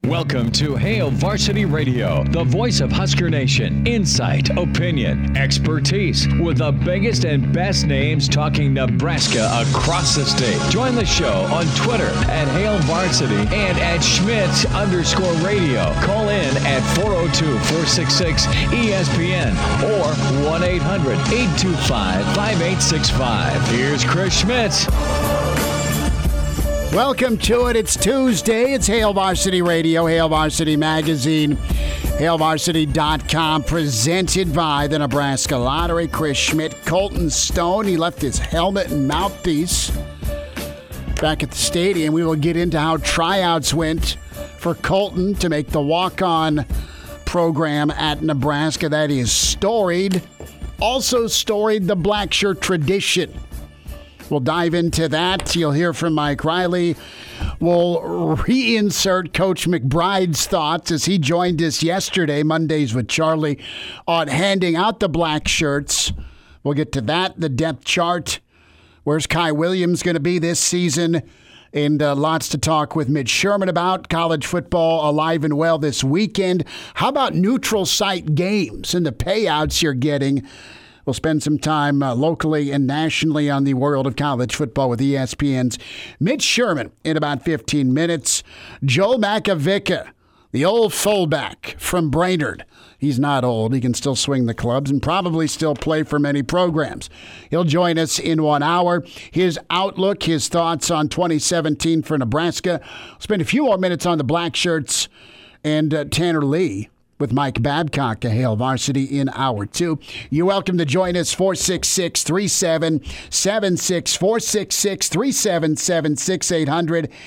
Welcome to Hail Varsity Radio, the voice of Husker Nation. Insight, opinion, expertise, with the biggest and best names talking Nebraska across the state. Join the show on Twitter at Hail Varsity and at Schmitz_radio. Call in at 402-466-ESPN or 1-800-825-5865. Here's Chris Schmitz. Welcome to it. It's Tuesday. It's Hail Varsity Radio, Hail Varsity Magazine, HailVarsity.com, presented by the Nebraska Lottery. Chris Schmidt, Colton Stone. He left his helmet and mouthpiece back at the stadium. We will get into how tryouts went for Colton to make the walk-on program at Nebraska. That is storied. Also storied the black shirt tradition. We'll dive into that. You'll hear from Mike Riley. We'll reinsert Coach McBride's thoughts as he joined us yesterday, Mondays with Charlie, on handing out the black shirts. We'll get to that, the depth chart. Where's Kai Williams going to be this season? And lots to talk with Mitch Sherman about. College football alive and well this weekend. How about neutral site games and the payouts you're getting? We'll spend some time locally and nationally on the world of college football with ESPN's Mitch Sherman in about 15 minutes. Joel Makovicka, the old fullback from Brainerd. He's not old. He can still swing the clubs and probably still play for many programs. He'll join us in 1 hour. His outlook, his thoughts on 2017 for Nebraska. We'll spend a few more minutes on the black shirts and Tanner Lee with Mike Babcock of Hail Varsity in hour 2. You're welcome to join us, 466-3776, 466-3776,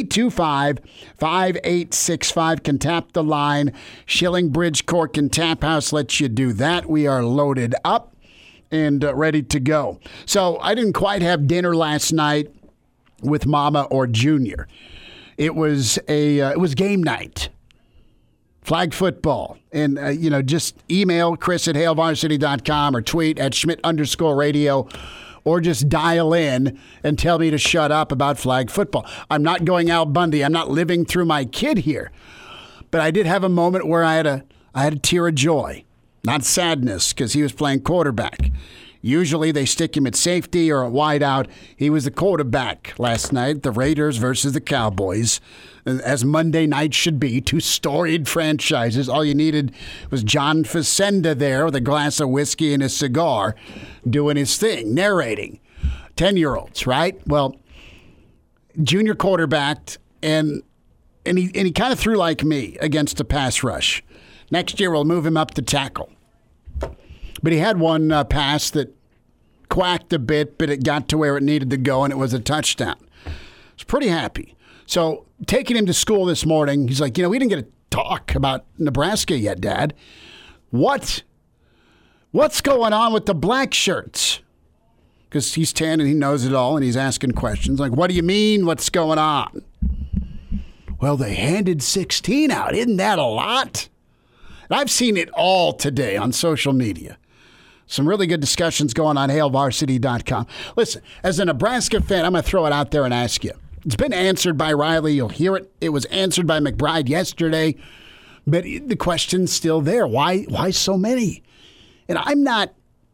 800-825-5865. Can tap the line. Shilling Bridge Cork and Tap House lets you do that. We are loaded up and ready to go. So I didn't quite have dinner last night with Mama or Junior. It was game night. Flag football. And, just email Chris at HailVarsity.com or tweet at Schmidt_radio or just dial in and tell me to shut up about flag football. I'm not going Al Bundy. I'm not living through my kid here. But I did have a moment where I had a tear of joy, not sadness, because he was playing quarterback. Usually they stick him at safety or a wide out. He was the quarterback last night, the Raiders versus the Cowboys, as Monday night should be, two storied franchises. All you needed was John Facenda there with a glass of whiskey and a cigar doing his thing, narrating. 10-year-olds, right? Well, Junior quarterbacked, and he kind of threw like me against the pass rush. Next year we'll move him up to tackle. But he had one pass that quacked a bit, but it got to where it needed to go, and it was a touchdown. I was pretty happy. So taking him to school this morning, he's like, we didn't get to talk about Nebraska yet, Dad. What's going on with the black shirts? Because he's 10 and he knows it all, and he's asking questions like, what do you mean, what's going on? Well, they handed 16 out. Isn't that a lot? And I've seen it all today on social media. Some really good discussions going on HailVarsity.com. Listen, as a Nebraska fan, I'm going to throw it out there and ask you. It's been answered by Riley. You'll hear it. It was answered by McBride yesterday. But the question's still there. Why so many? And I'm not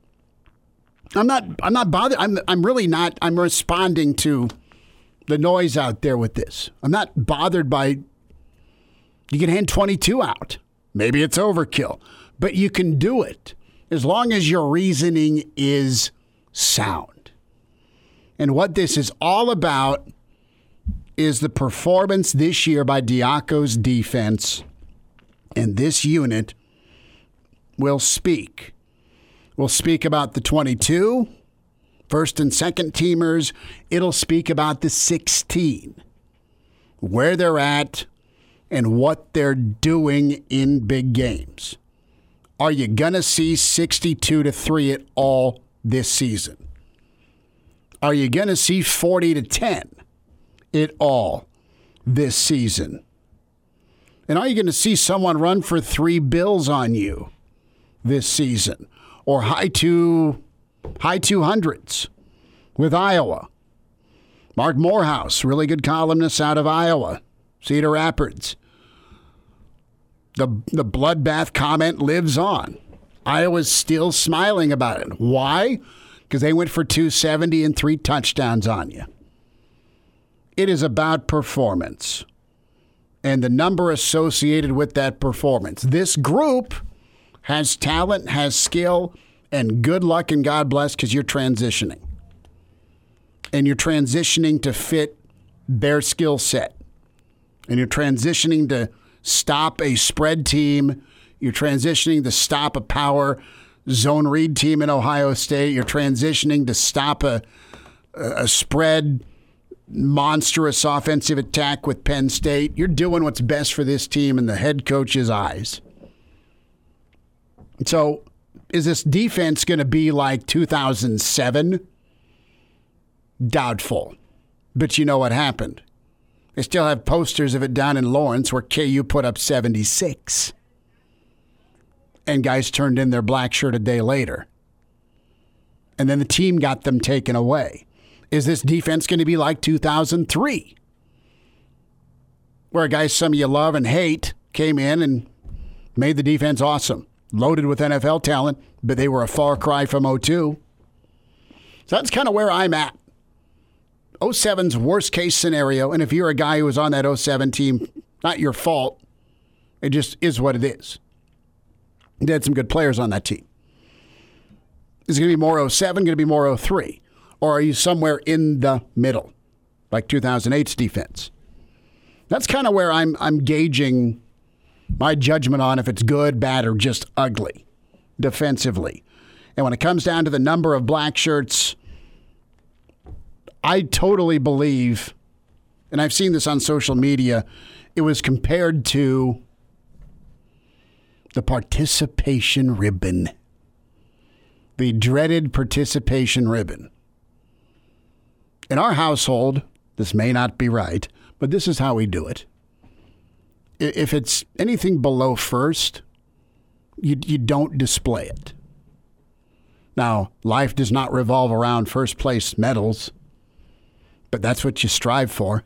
bothered. I'm really not. I'm responding to the noise out there with this. I'm not bothered by, you can hand 22 out. Maybe it's overkill. But you can do it as long as your reasoning is sound. And what this is all about is the performance this year by Diaco's defense. And this unit will speak. We'll speak about the 22, first and second teamers. It'll speak about the 16, where they're at, and what they're doing in big games. Are you going to see 62-3 at all this season? Are you going to see 40-10 at all this season? And are you going to see someone run for 3 bills on you this season? Or high 200s with Iowa? Mark Morehouse, really good columnist out of Iowa, Cedar Rapids. The bloodbath comment lives on. Iowa's still smiling about it. Why? Because they went for 270 and 3 touchdowns on you. It is about performance and the number associated with that performance. This group has talent, has skill, and good luck and God bless because you're transitioning. And you're transitioning to fit their skill set. And you're transitioning to stop a spread team. You're transitioning to stop a power zone read team in Ohio State. You're transitioning to stop a spread monstrous offensive attack with Penn State. You're doing what's best for this team in the head coach's eyes. So is this defense going to be like 2007? Doubtful. But you know what happened. They still have posters of it down in Lawrence where KU put up 76. And guys turned in their black shirt a day later. And then the team got them taken away. Is this defense going to be like 2003? Where guys some of you love and hate came in and made the defense awesome. Loaded with NFL talent, but they were a far cry from 02. So that's kind of where I'm at. 07's worst case scenario, and if you're a guy who was on that 07 team, not your fault. It just is what it is. They had some good players on that team. Is it going to be more 07, going to be more 03? Or are you somewhere in the middle, like 2008's defense? That's kind of where I'm gauging my judgment on if it's good, bad, or just ugly defensively. And when it comes down to the number of black shirts, I totally believe, and I've seen this on social media, it was compared to the participation ribbon. The dreaded participation ribbon. In our household, this may not be right, but this is how we do it. If it's anything below first, you don't display it. Now, life does not revolve around first place medals, but that's what you strive for.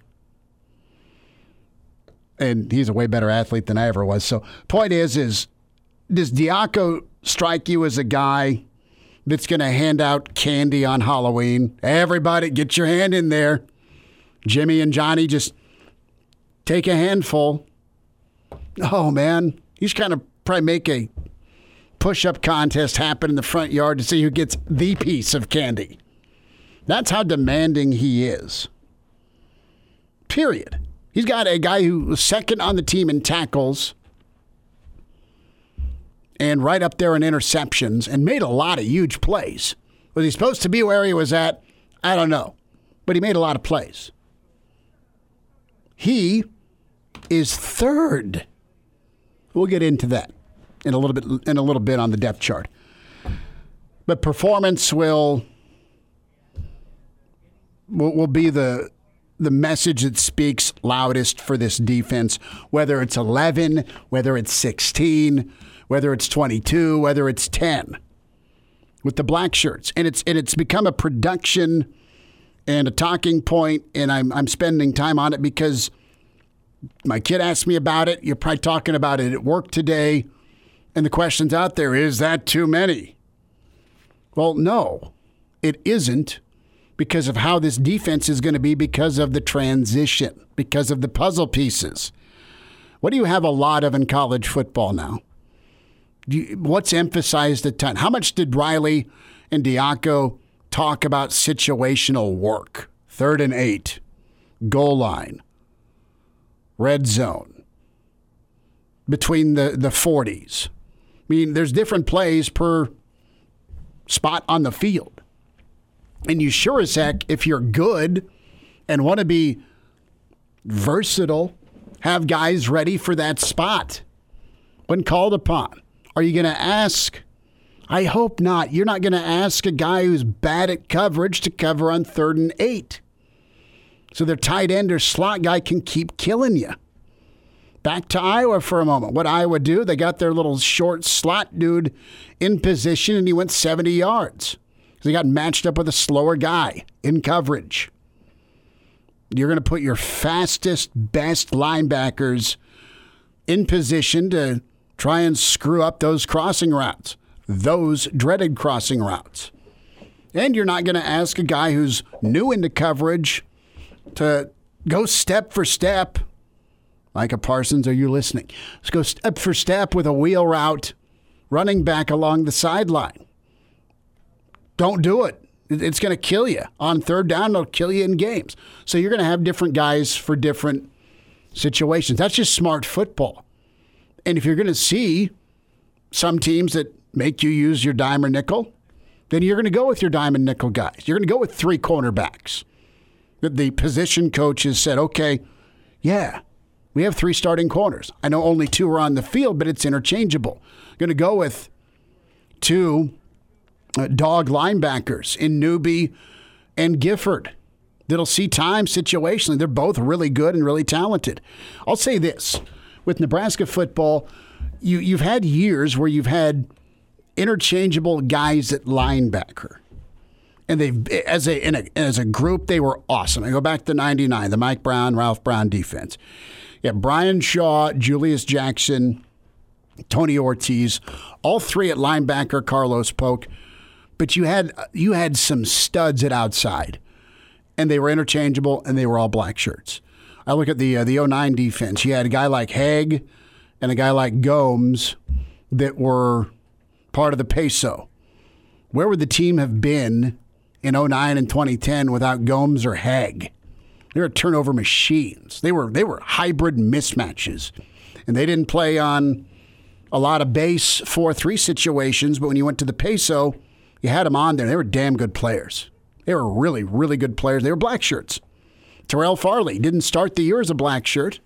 And he's a way better athlete than I ever was. So, point is does Diaco strike you as a guy that's going to hand out candy on Halloween? Everybody, get your hand in there. Jimmy and Johnny, just take a handful. Oh, man. He's kind of probably make a push-up contest happen in the front yard to see who gets the piece of candy. That's how demanding he is. Period. He's got a guy who was second on the team in tackles and right up there in interceptions and made a lot of huge plays. Was he supposed to be where he was at? I don't know. But he made a lot of plays. He is third. We'll get into that in a little bit on the depth chart. But performance will be the message that speaks loudest for this defense, whether it's 11, whether it's 16, whether it's 22, whether it's 10, with the black shirts. And it's become a production and a talking point, and I'm spending time on it because my kid asked me about it. You're probably talking about it at work today, and the question's out there, is that too many? Well, no, it isn't, because of how this defense is going to be, because of the transition, because of the puzzle pieces. What do you have a lot of in college football now? What's emphasized a ton? How much did Riley and Diaco talk about situational work? 3rd and 8, goal line, red zone, between the 40s. I mean, there's different plays per spot on the field. And you sure as heck, if you're good and want to be versatile, have guys ready for that spot when called upon. Are you going to ask? I hope not. You're not going to ask a guy who's bad at coverage to cover on 3rd and 8. So their tight end or slot guy can keep killing you. Back to Iowa for a moment. What Iowa do? They got their little short slot dude in position, and he went 70 yards. They got matched up with a slower guy in coverage. You're going to put your fastest, best linebackers in position to try and screw up those crossing routes, those dreaded crossing routes. And you're not going to ask a guy who's new into coverage to go step for step. Micah Parsons, are you listening? Let's go step for step with a wheel route running back along the sideline. Don't do it. It's going to kill you. On third down, it'll kill you in games. So you're going to have different guys for different situations. That's just smart football. And if you're going to see some teams that make you use your dime or nickel, then you're going to go with your dime and nickel guys. You're going to go with 3 cornerbacks. The position coach has said, okay, yeah, we have 3 starting corners. I know only 2 are on the field, but it's interchangeable. Going to go with 2 dog linebackers in Newby and Gifford that'll see time situationally. They're both really good and really talented. I'll say this. With Nebraska football, you've had years where you've had interchangeable guys at linebacker. And they've as a group, they were awesome. I go back to '99, the Mike Brown, Ralph Brown defense. Yeah, Brian Shaw, Julius Jackson, Tony Ortiz, all 3 at linebacker, Carlos Polk. But you had some studs at outside, and they were interchangeable, and they were all black shirts. I look at the 09 defense. You had a guy like Haig and a guy like Gomes that were part of the Peso. Where would the team have been in 09 and 2010 without Gomes or Haig? They were turnover machines. They were hybrid mismatches. And they didn't play on a lot of base 4-3 situations, but when you went to the Peso, you had them on there. They were damn good players. They were really, really good players. They were black shirts. Terrell Farley didn't start the year as a black shirt.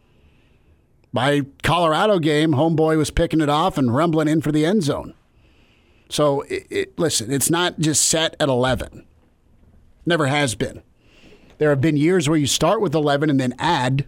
By Colorado game, homeboy was picking it off and rumbling in for the end zone. So, listen, it's not just set at 11. Never has been. There have been years where you start with 11 and then add.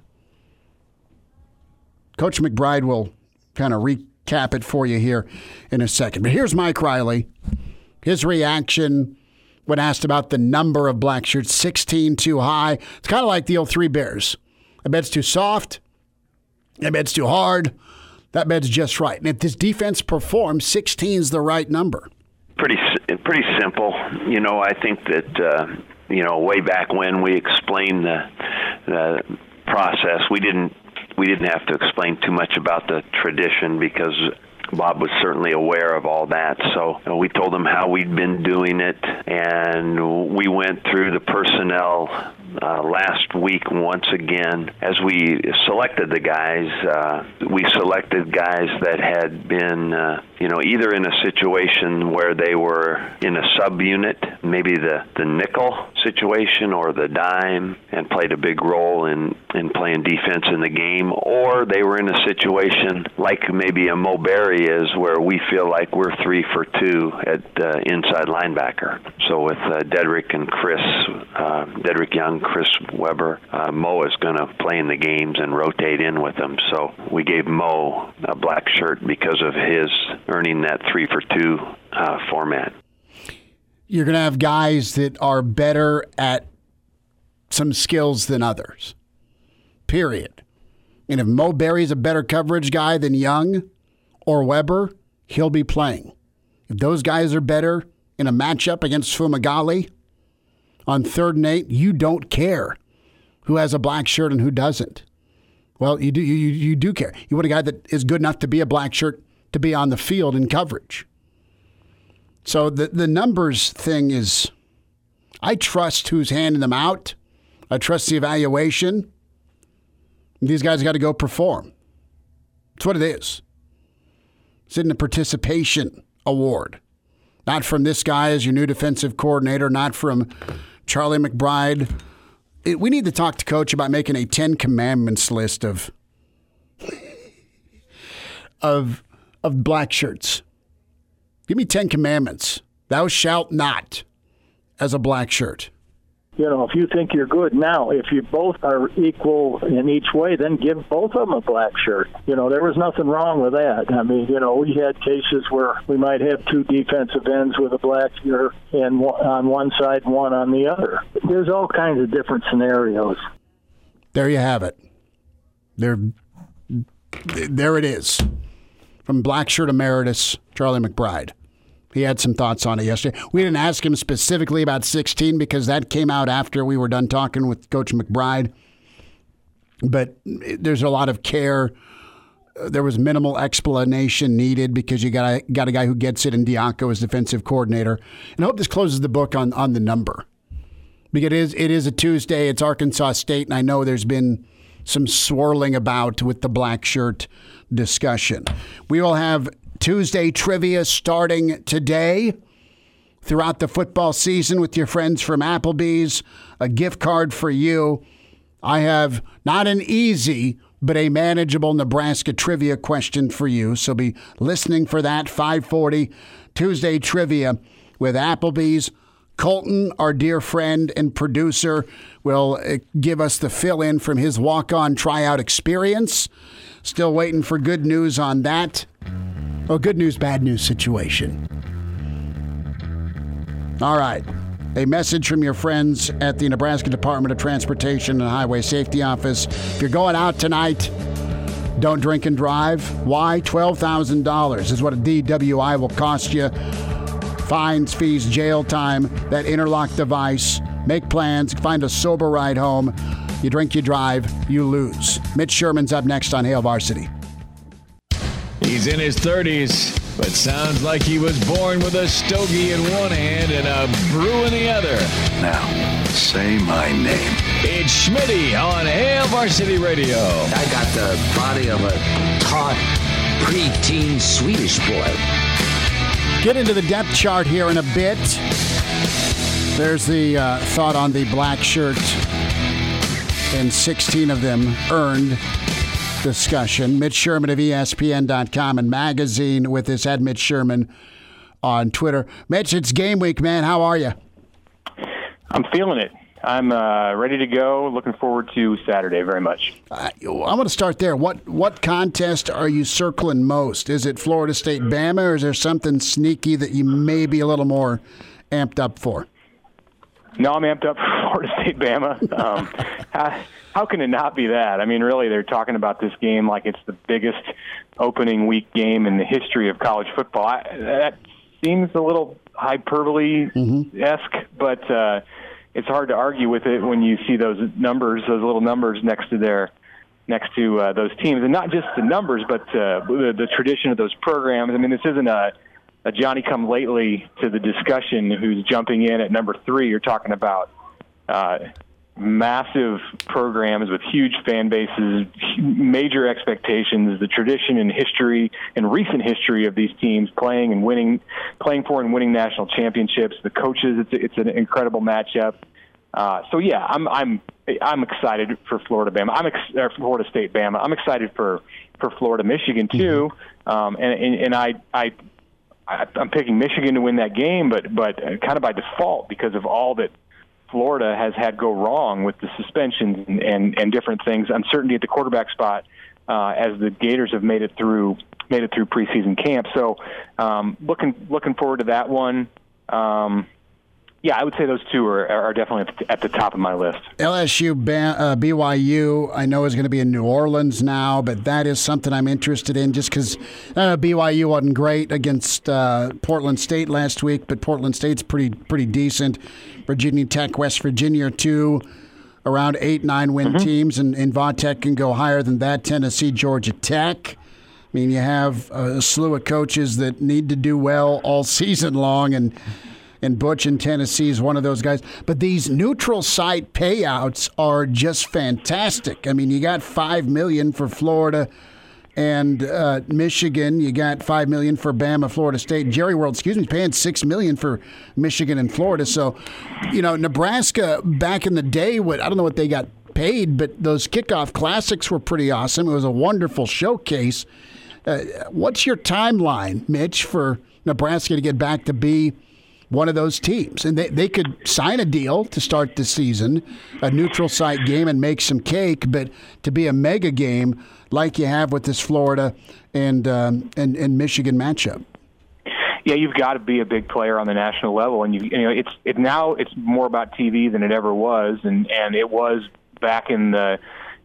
Coach McBride will kind of recap it for you here in a second. But here's Mike Riley. His reaction when asked about the number of black shirts, 16 too high. It's kind of like the 03 Bears. I bet it's too soft. I bet it's too hard. That bed's just right. And if this defense performs, 16 is the right number. Pretty simple. I think that, way back when we explained the process, we didn't have to explain too much about the tradition because Bob was certainly aware of all that. So we told him how we'd been doing it, and we went through the personnel last week once again. As we selected the guys, we selected guys that had been, either in a situation where they were in a subunit, maybe the nickel situation or the dime, and played a big role in playing defense in the game, or they were in a situation like maybe a Mo Berry is, where we feel like we're 3 for 2 at inside linebacker. So with Dedrick and Chris, Dedrick Young, Chris Weber, Mo is going to play in the games and rotate in with them. So we gave Mo a black shirt because of his earning that 3 for 2 format. You're going to have guys that are better at some skills than others, period. And if Mo Berry's a better coverage guy than Young or Weber, he'll be playing. If those guys are better in a matchup against Fumagalli on 3rd and 8, you don't care who has a black shirt and who doesn't. Well, you do. You do care. You want a guy that is good enough to be a black shirt to be on the field in coverage. So the numbers thing is, I trust who's handing them out. I trust the evaluation. These guys got to go perform. That's what it is. It's in the participation award. Not from this guy as your new defensive coordinator, not from Charlie McBride. We need to talk to Coach about making a 10 commandments list of black shirts. Give me 10 commandments. Thou shalt not as a black shirt. If you think you're good now, if you both are equal in each way, then give both of them a black shirt. There was nothing wrong with that. I mean, we had cases where we might have 2 defensive ends with a black shirt and on one side, one on the other. There's all kinds of different scenarios. There you have it. They're there it is. From Blackshirt Emeritus, Charlie McBride. He had some thoughts on it yesterday. We didn't ask him specifically about 16 because that came out after we were done talking with Coach McBride. But there's a lot of care. There was minimal explanation needed because you got a guy who gets it in Diaco as defensive coordinator. And I hope this closes the book on the number. Because it is a Tuesday. It's Arkansas State, and I know there's been some swirling about with the black shirt discussion. We will have Tuesday trivia starting today throughout the football season with your friends from Applebee's. A gift card for you. I have not an easy, but a manageable Nebraska trivia question for you. So be listening for that, 5:40, Tuesday trivia with Applebee's. Colton, our dear friend and producer, will give us the fill-in from his walk-on tryout experience. Still waiting for good news on that. Oh, good news, bad news situation. All right. A message from your friends at the Nebraska Department of Transportation and Highway Safety Office. If you're going out tonight, don't drink and drive. Why? $12,000 is what a DWI will cost you. Fines, fees, jail time, that interlock device. Make plans, find a sober ride home. You drink, you drive, you lose. Mitch Sherman's up next on Hail Varsity. He's in his 30s, but sounds like he was born with a stogie in one hand and a brew in the other. Now, say my name. It's Schmitty on Hail Varsity Radio. I got the body of a taut, preteen Swedish boy. Get into the depth chart here in a bit. There's the thought on the black shirt and 16 of them earned discussion. Mitch Sherman of ESPN.com and Magazine with us at Mitch Sherman on Twitter. Mitch, it's game week, man. How are you? I'm feeling it. I'm ready to go. Looking forward to Saturday very much. I want to start there. What contest are you circling most? Is it Florida State Bama, or is there something sneaky that you may be a little more amped up for? No, I'm amped up for Florida State Bama. How can it not be that? I mean, really, they're talking about this game like it's the biggest opening week game in the history of college football. That seems a little hyperbole-esque, but it's hard to argue with it when you see those numbers, those little numbers next to those teams, and not just the numbers, but the tradition of those programs. I mean, this isn't a Johnny-come-lately to the discussion who's jumping in at number 3. You're talking about massive programs with huge fan bases, major expectations, the tradition and history and recent history of these teams playing for and winning national championships. The coaches, it's an incredible matchup. So yeah, I'm excited for Florida Bama. Florida State Bama. I'm excited for Florida Michigan too. And I'm picking Michigan to win that game, but kind of by default because of all that Florida has had go wrong with the suspensions and different things, uncertainty at the quarterback spot as the Gators have made it through preseason camp. So looking forward to that one. Yeah, I would say those two are definitely at the top of my list. LSU, BYU, I know is going to be in New Orleans now, but that is something I'm interested in just because BYU wasn't great against Portland State last week, but Portland State's pretty decent. Virginia Tech, West Virginia, too, around 8-9 win teams, and Vautech can go higher than that. Tennessee, Georgia Tech. I mean, you have a slew of coaches that need to do well all season long, and Butch in Tennessee is one of those guys. But these neutral site payouts are just fantastic. I mean, you got $5 million for Florida and Michigan. You got $5 million for Bama, Florida State. Jerry World, paying $6 million for Michigan and Florida. So, Nebraska back in the day, I don't know what they got paid, but those kickoff classics were pretty awesome. It was a wonderful showcase. What's your timeline, Mitch, for Nebraska to get back to be one of those teams? And they could sign a deal to start the season, a neutral site game, and make some cake, but to be a mega game like you have with this Florida and Michigan matchup. Yeah, you've got to be a big player on the national level, and now it's more about TV than it ever was, and it was back in the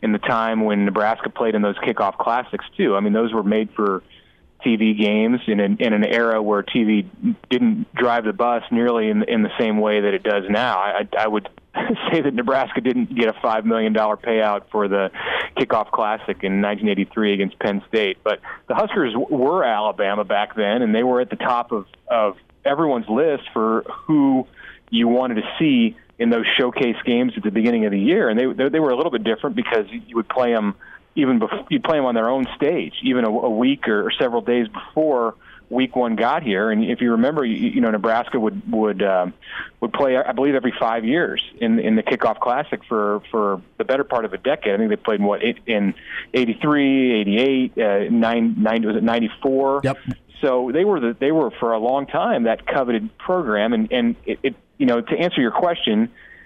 in the time when Nebraska played in those kickoff classics too. I mean, those were made for TV games in an era where TV didn't drive the bus nearly in the same way that it does now. I would say that Nebraska didn't get a $5 million payout for the kickoff classic in 1983 against Penn State, but the Huskers were Alabama back then, and they were at the top of everyone's list for who you wanted to see in those showcase games at the beginning of the year. And they were a little bit different because you would play them even before you'd play them on their own stage, even a week or several days before week one got here. And if you remember, Nebraska would play, I believe, every 5 years in the kickoff classic for the better part of a decade. I think they played in 83, 88, 90, was it 94? Yep. So they were for a long time that coveted program, and it to answer your question,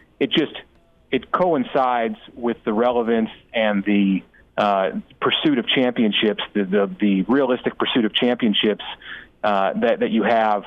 it coincides with the relevance and the pursuit of championships, the realistic pursuit of championships that you have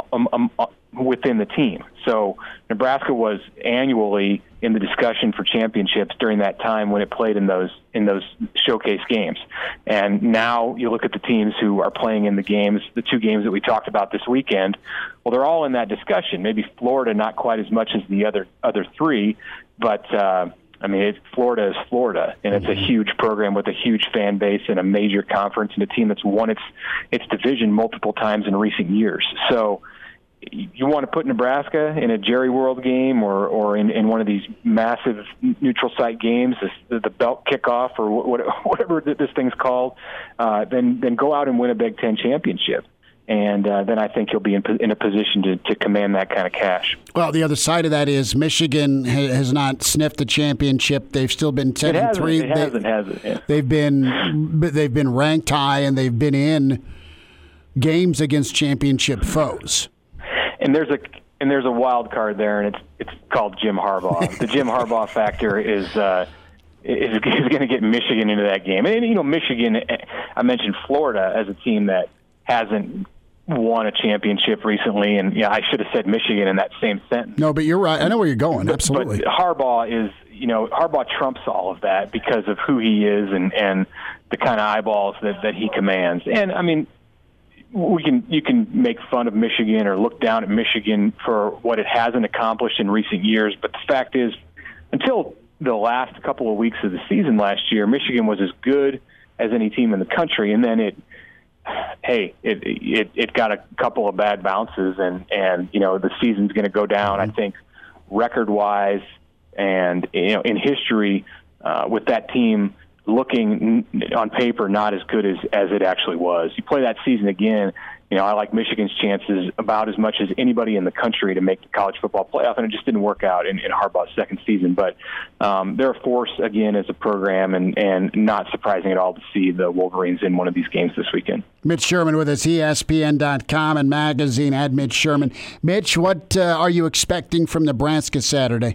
within the team. So Nebraska was annually in the discussion for championships during that time when it played in those showcase games. And now you look at the teams who are playing in the games, the two games that we talked about this weekend. Well, they're all in that discussion. Maybe Florida not quite as much as the other three, but Florida is Florida, and it's a huge program with a huge fan base and a major conference and a team that's won its division multiple times in recent years. So you want to put Nebraska in a Jerry World game or in one of these massive neutral site games, the belt kickoff or whatever this thing's called, then go out and win a Big Ten championship. And then I think you'll be in a position to command that kind of cash. Well, the other side of that is Michigan has not sniffed the championship. They've still been 10-3. It hasn't. Yeah. They've been ranked high, and they've been in games against championship foes. And there's a wild card there, and it's called Jim Harbaugh. The Jim Harbaugh factor is going to get Michigan into that game. And Michigan, I mentioned Florida as a team that hasn't won a championship recently, and I should have said Michigan in that same sentence. No, but you're right. I know where you're going. Absolutely. But Harbaugh trumps all of that because of who he is and the kind of eyeballs that he commands. And I mean, you can make fun of Michigan or look down at Michigan for what it hasn't accomplished in recent years, but the fact is, until the last couple of weeks of the season last year, Michigan was as good as any team in the country, and then it got a couple of bad bounces, and the season's going to go down, I think, record-wise and in history with that team looking on paper not as good as it actually was. You play that season again, I like Michigan's chances about as much as anybody in the country to make the college football playoff, and it just didn't work out in Harbaugh's second season. But they're a force, again, as a program, and not surprising at all to see the Wolverines in one of these games this weekend. Mitch Sherman with us, ESPN.com and magazine at Mitch Sherman. Mitch, what are you expecting from Nebraska Saturday?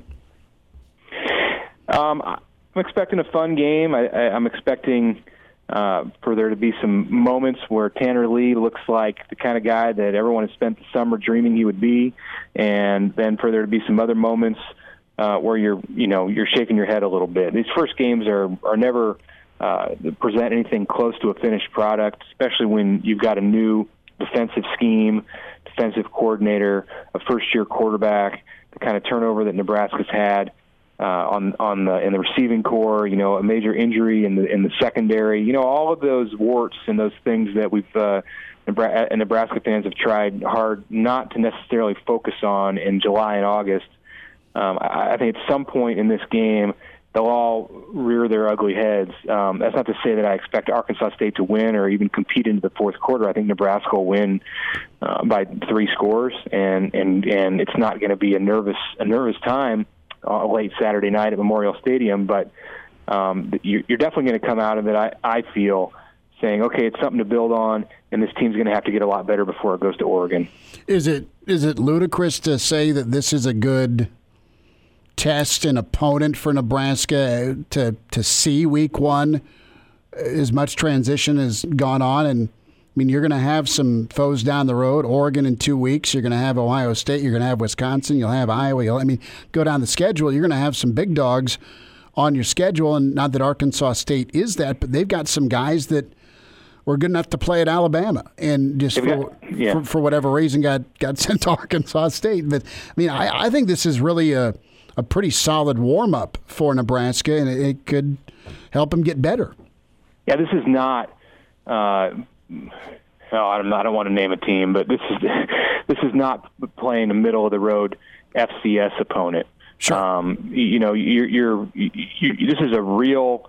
I'm expecting a fun game. I'm expecting for there to be some moments where Tanner Lee looks like the kind of guy that everyone has spent the summer dreaming he would be, and then for there to be some other moments where you're shaking your head a little bit. These first games are never present anything close to a finished product, especially when you've got a new defensive scheme, defensive coordinator, a first-year quarterback, the kind of turnover that Nebraska's had. In the receiving core, a major injury in the secondary, all of those warts and those things that we've Nebraska fans have tried hard not to necessarily focus on in July and August. I think at some point in this game they'll all rear their ugly heads. That's not to say that I expect Arkansas State to win or even compete into the fourth quarter. I think Nebraska will win by 3 scores, and it's not going to be a nervous time. Late Saturday night at Memorial Stadium, but you're definitely going to come out of it, I feel, saying, okay, it's something to build on, and this team's going to have to get a lot better before it goes to Oregon. Is it ludicrous to say that this is a good test and opponent for Nebraska to see week one? As much transition has gone on, and I mean, you're going to have some foes down the road. Oregon in 2 weeks. You're going to have Ohio State. You're going to have Wisconsin. You'll have Iowa. Go down the schedule. You're going to have some big dogs on your schedule. And not that Arkansas State is that, but they've got some guys that were good enough to play at Alabama and just for whatever reason got sent to Arkansas State. But, I mean, I think this is really a pretty solid warm-up for Nebraska, and it could help them get better. Yeah, this is not I don't want to name a team, but this is not playing a middle-of-the-road FCS opponent. Sure. This is a real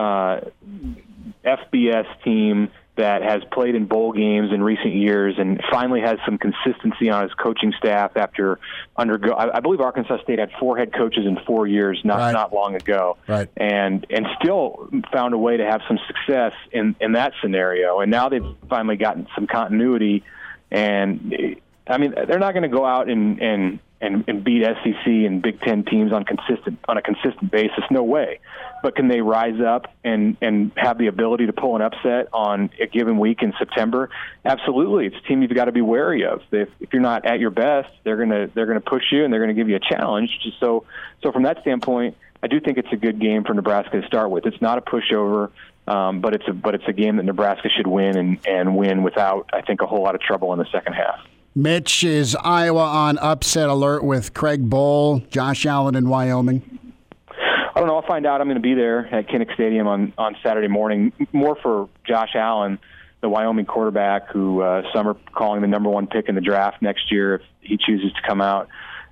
FBS team that has played in bowl games in recent years and finally has some consistency on his coaching staff after I believe Arkansas State had 4 head coaches in 4 years not long ago. Right. And still found a way to have some success in that scenario. And now they've finally gotten some continuity. And I mean, they're not going to go out and beat SEC and Big Ten teams on a consistent basis. No way. But can they rise up and have the ability to pull an upset on a given week in September? Absolutely. It's a team you've got to be wary of. If you're not at your best, they're gonna push you and they're gonna give you a challenge. So from that standpoint, I do think it's a good game for Nebraska to start with. It's not a pushover, but it's a game that Nebraska should win and win without, I think, a whole lot of trouble in the second half. Mitch, is Iowa on upset alert with Craig Bohl, Josh Allen in Wyoming? I don't know. I'll find out. I'm going to be there at Kinnick Stadium on Saturday morning, more for Josh Allen, the Wyoming quarterback who some are calling the number 1 pick in the draft next year if he chooses to come out,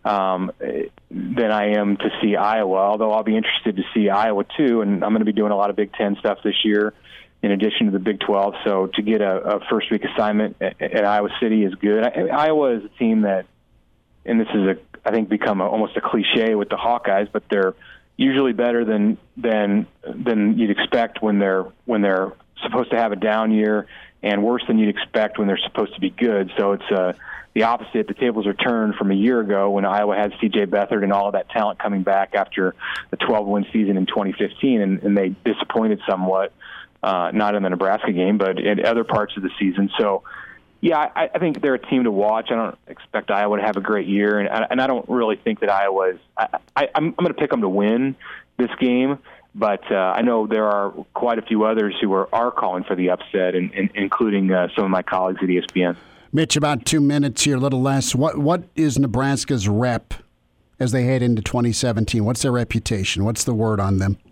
than I am to see Iowa, although I'll be interested to see Iowa too, and I'm going to be doing a lot of Big Ten stuff this year in addition to the Big 12. So to get a first-week assignment at Iowa City is good. Iowa is a team that, and this is I think become almost a cliche with the Hawkeyes, but they're usually better than you'd expect when they're supposed to have a down year, and worse than you'd expect when they're supposed to be good. So it's the opposite. The tables are turned from a year ago when Iowa had C.J. Beathard and all of that talent coming back after the 12-win season in 2015, and they disappointed somewhat. Not in the Nebraska game, but in other parts of the season. So, yeah, I think they're a team to watch. I don't expect Iowa to have a great year, and I don't really think that Iowa is. I'm going to pick them to win this game, but I know there are quite a few others who are calling for the upset, including some of my colleagues at ESPN. Mitch, about 2 minutes here, a little less. What is Nebraska's rep as they head into 2017? What's their reputation? What's the word on them?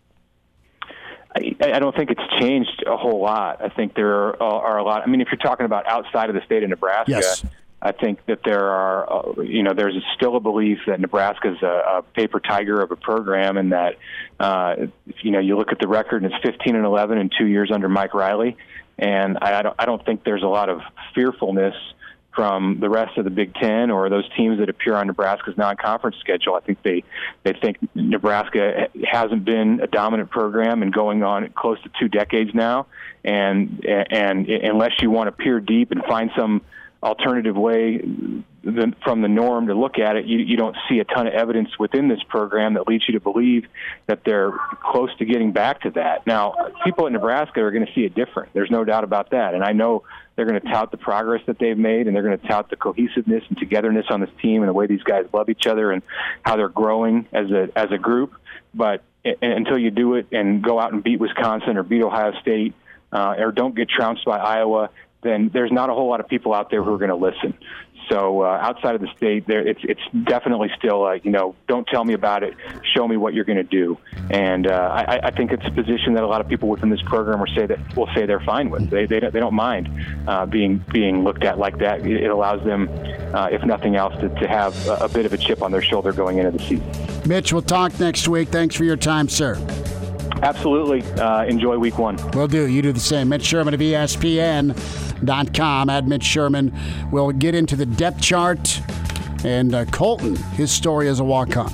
I don't think it's changed a whole lot. I think there are a lot. I mean, if you're talking about outside of the state of Nebraska, yes. I think that there are, there's still a belief that Nebraska is a paper tiger of a program, and that, you look at the record and it's 15-11 in 2 years under Mike Riley, and I don't think there's a lot of fearfulness from the rest of the Big Ten or those teams that appear on Nebraska's non-conference schedule. I think they think Nebraska hasn't been a dominant program and going on close to 2 decades now. And unless you want to peer deep and find some alternative way from the norm to look at it, you don't see a ton of evidence within this program that leads you to believe that they're close to getting back to that. Now, people in Nebraska are going to see it different. There's no doubt about that. And I know they're going to tout the progress that they've made, and they're going to tout the cohesiveness and togetherness on this team and the way these guys love each other and how they're growing as a group. But until you do it and go out and beat Wisconsin or beat Ohio State or don't get trounced by Iowa, then there's not a whole lot of people out there who are going to listen. So outside of the state, it's definitely still, don't tell me about it, show me what you're going to do. And I think it's a position that a lot of people within this program will say they're fine with. They don't mind being looked at like that. It allows them, if nothing else, to have a bit of a chip on their shoulder going into the season. Mitch, we'll talk next week. Thanks for your time, sir. Absolutely. Enjoy week 1. Will do. You do the same. Mitch Sherman of ESPN.com. At Mitch Sherman. We'll get into the depth chart and Colton, his story as a walk-on.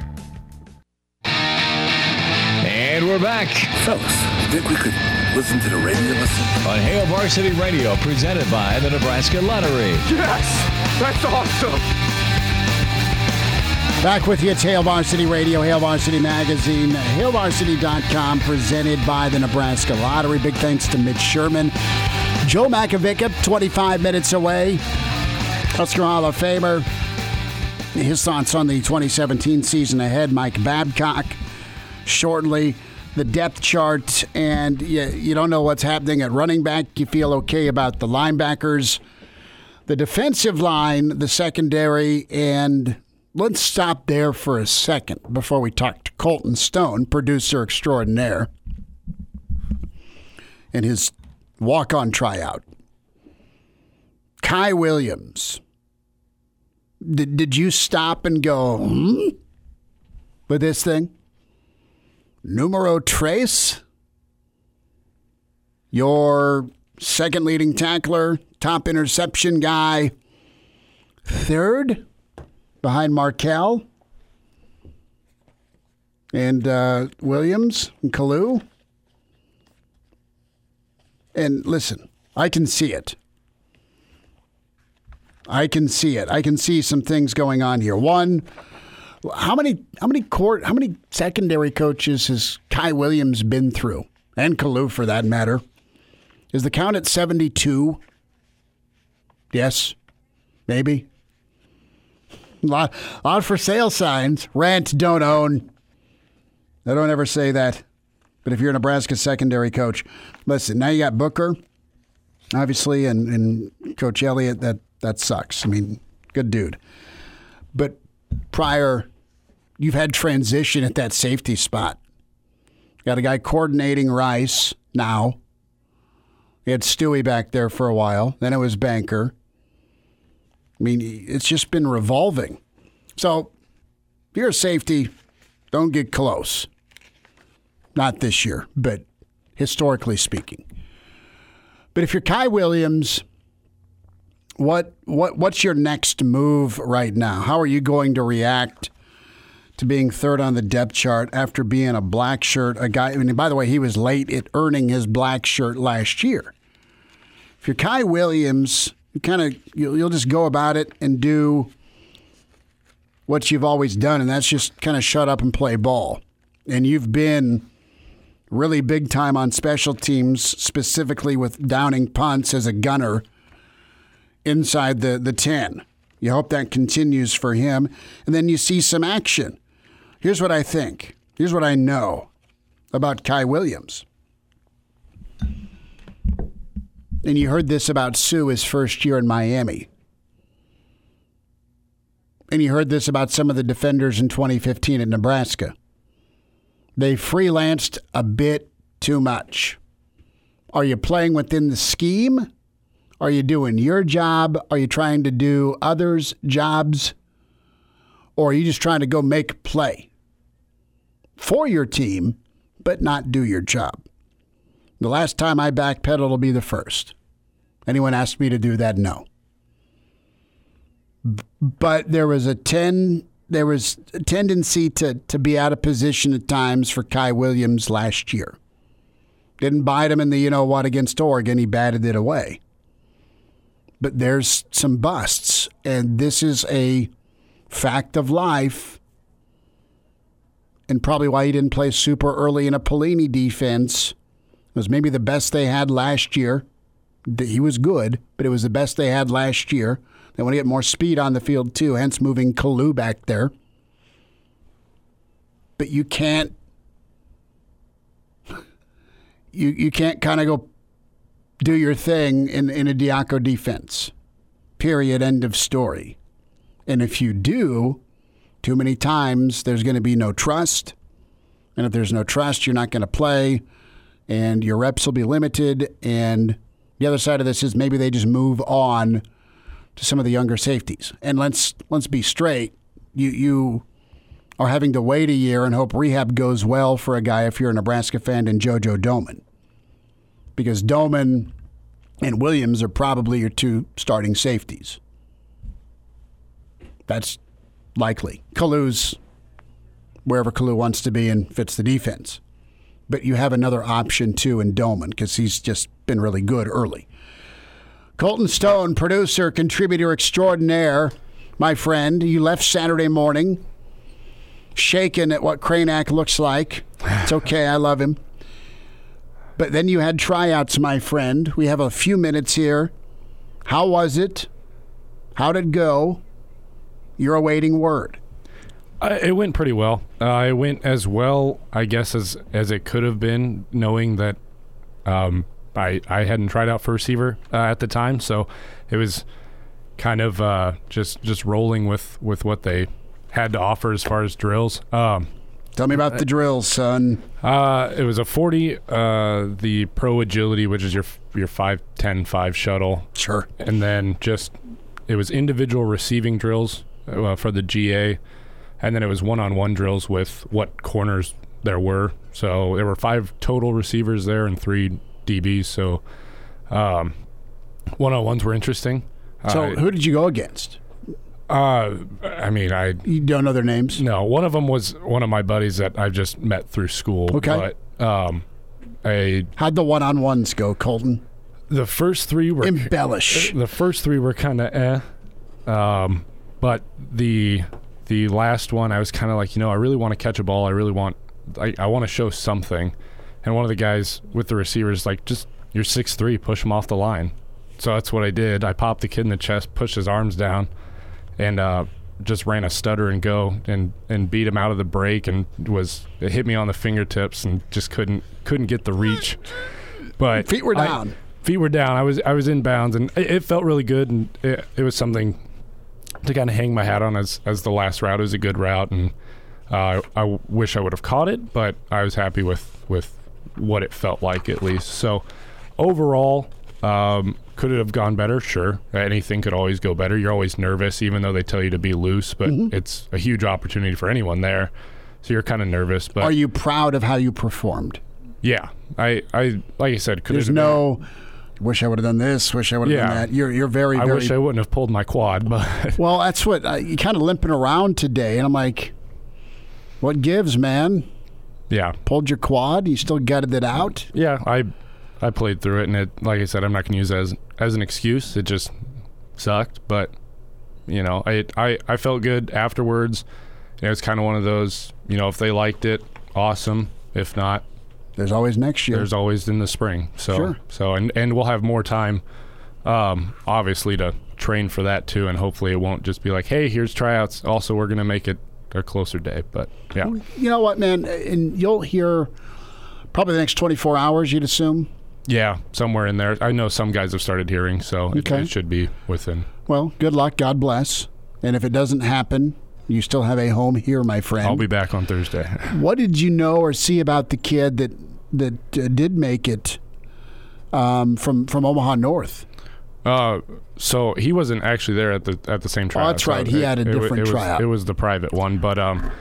And we're back. Fellas, think we could listen to the radio on Hail Varsity Radio, presented by the Nebraska Lottery. Yes! That's awesome! Back with you. It's Hail Varsity Radio, Hail Varsity Magazine, HailVarsity.com, presented by the Nebraska Lottery. Big thanks to Mitch Sherman. Joe Makovic, 25 minutes away. Husker Hall of Famer. His thoughts on the 2017 season ahead. Mike Babcock, shortly. The depth chart, and you don't know what's happening at running back. You feel okay about the linebackers, the defensive line, the secondary, and let's stop there for a second before we talk to Colton Stone, producer extraordinaire, and his walk-on tryout. Kai Williams. Did you stop and go, with this thing? Numero tres? Your second leading tackler, top interception guy, third behind Markell and Williams and Kalu. And listen, I can see it. I can see some things going on here. One, how many secondary coaches has Kai Williams been through? And Kalu, for that matter. Is the count at 72? Yes, maybe. A lot for sale signs. Rent, don't own. I don't ever say that. But if you're a Nebraska secondary coach, listen, now you got Booker, obviously, and Coach Elliott, that sucks. I mean, good dude. But prior, you've had transition at that safety spot. Got a guy coordinating Rice now. You had Stewie back there for a while. Then it was Banker. I mean, it's just been revolving. So, if you're a safety, don't get close. Not this year, but historically speaking. But if you're Kai Williams, what's your next move right now? How are you going to react to being third on the depth chart after being a black shirt? A guy, I mean, by the way, he was late at earning his black shirt last year. If you're Kai Williams, you'll just go about it and do what you've always done, and that's just kind of shut up and play ball. And you've been really big time on special teams, specifically with downing punts as a gunner inside the 10. You hope that continues for him. And then you see some action. Here's what I think. Here's what I know about Kai Williams. And you heard this about Sue his first year in Miami. And you heard this about some of the defenders in 2015 at Nebraska. They freelanced a bit too much. Are you playing within the scheme? Are you doing your job? Are you trying to do others' jobs? Or are you just trying to go make a play for your team, but not do your job? The last time I backpedaled will be the first. Anyone asked me to do that? No. But there was a tendency to be out of position at times for Kai Williams last year. Didn't bite him in the you-know-what against Oregon. He batted it away. But there's some busts, and this is a fact of life, and probably why he didn't play super early in a Pelini defense. It was maybe the best they had last year. He was good, but it was the best they had last year. They want to get more speed on the field, too, hence moving Kalu back there. But you can't kind of go do your thing in a Diaco defense. Period. End of story. And if you do, too many times there's going to be no trust. And if there's no trust, you're not going to play. And your reps will be limited. And the other side of this is maybe they just move on to some of the younger safeties. And let's be straight. You are having to wait a year and hope rehab goes well for a guy, if you're a Nebraska fan, and JoJo Domann. Because Domann and Williams are probably your two starting safeties. That's likely. Kalu's wherever Kalu wants to be and fits the defense. But you have another option, too, in Domann, because he's just been really good early. Colton Stone, producer, contributor extraordinaire, my friend. You left Saturday morning shaken at what Cranack looks like. It's okay, I love him. But then you had tryouts, my friend. We have a few minutes here. How was it? How did it go? You're awaiting word. It went pretty well. It went as well, I guess, as it could have been, knowing that I hadn't tried out for receiver at the time, so it was kind of just rolling with what they had to offer as far as drills. Tell me about the drills, son. It was a 40, the Pro Agility, which is your 5-10 5 shuttle. Sure. And then it was individual receiving drills for the GA, and then it was one-on-one drills with what corners there were. So there were 5 total receivers there and 3 DBs. So one-on-ones were interesting. So who did you go against? You don't know their names? No, one of them was one of my buddies that I've just met through school. Okay. But how'd the one-on-ones go, Colton? The first 3 were embellish. The first 3 were kind of but the last one I was kind of like, I really want to catch a ball. I want to show something. And one of the guys with the receivers like, just you're 6'3", push him off the line. So that's what I did. I popped the kid in the chest, pushed his arms down, and just ran a stutter and go and beat him out of the break, and it hit me on the fingertips and just couldn't get the reach. But feet were down. I was in bounds, and it felt really good, and it was something to kind of hang my hat on as the last route. It was a good route, and I wish I would have caught it, but I was happy with what it felt like at least. So overall, could it have gone better? Sure. Anything could always go better. You're always nervous, even though they tell you to be loose, but it's a huge opportunity for anyone there. So you're kind of nervous. But are you proud of how you performed? Yeah. I like I said, there's no wish I would have done this, wish I would have done that. You're very, I very... wish I wouldn't have pulled my quad, but... Well, that's what... you kind of limping around today, and I'm like, what gives, man? Yeah. Pulled your quad? You still gutted it out? Yeah, I played through it, and it, like I said, I'm not going to use it as an excuse. It just sucked, but I felt good afterwards. It's kind of one of those, if they liked it, awesome. If not, there's always next year. There's always in the spring. So sure. So and we'll have more time, obviously, to train for that too, and hopefully it won't just be like, hey, here's tryouts. Also, we're going to make it a closer day. But yeah, you know what, man, and you'll hear probably the next 24 hours, you'd assume. Yeah, somewhere in there. I know some guys have started hearing, so it should be within. Well, good luck. God bless. And if it doesn't happen, you still have a home here, my friend. I'll be back on Thursday. What did you know or see about the kid that did make it from Omaha North? So he wasn't actually there at the same tryout. Oh, that's right. He had a different tryout. It was the private one, but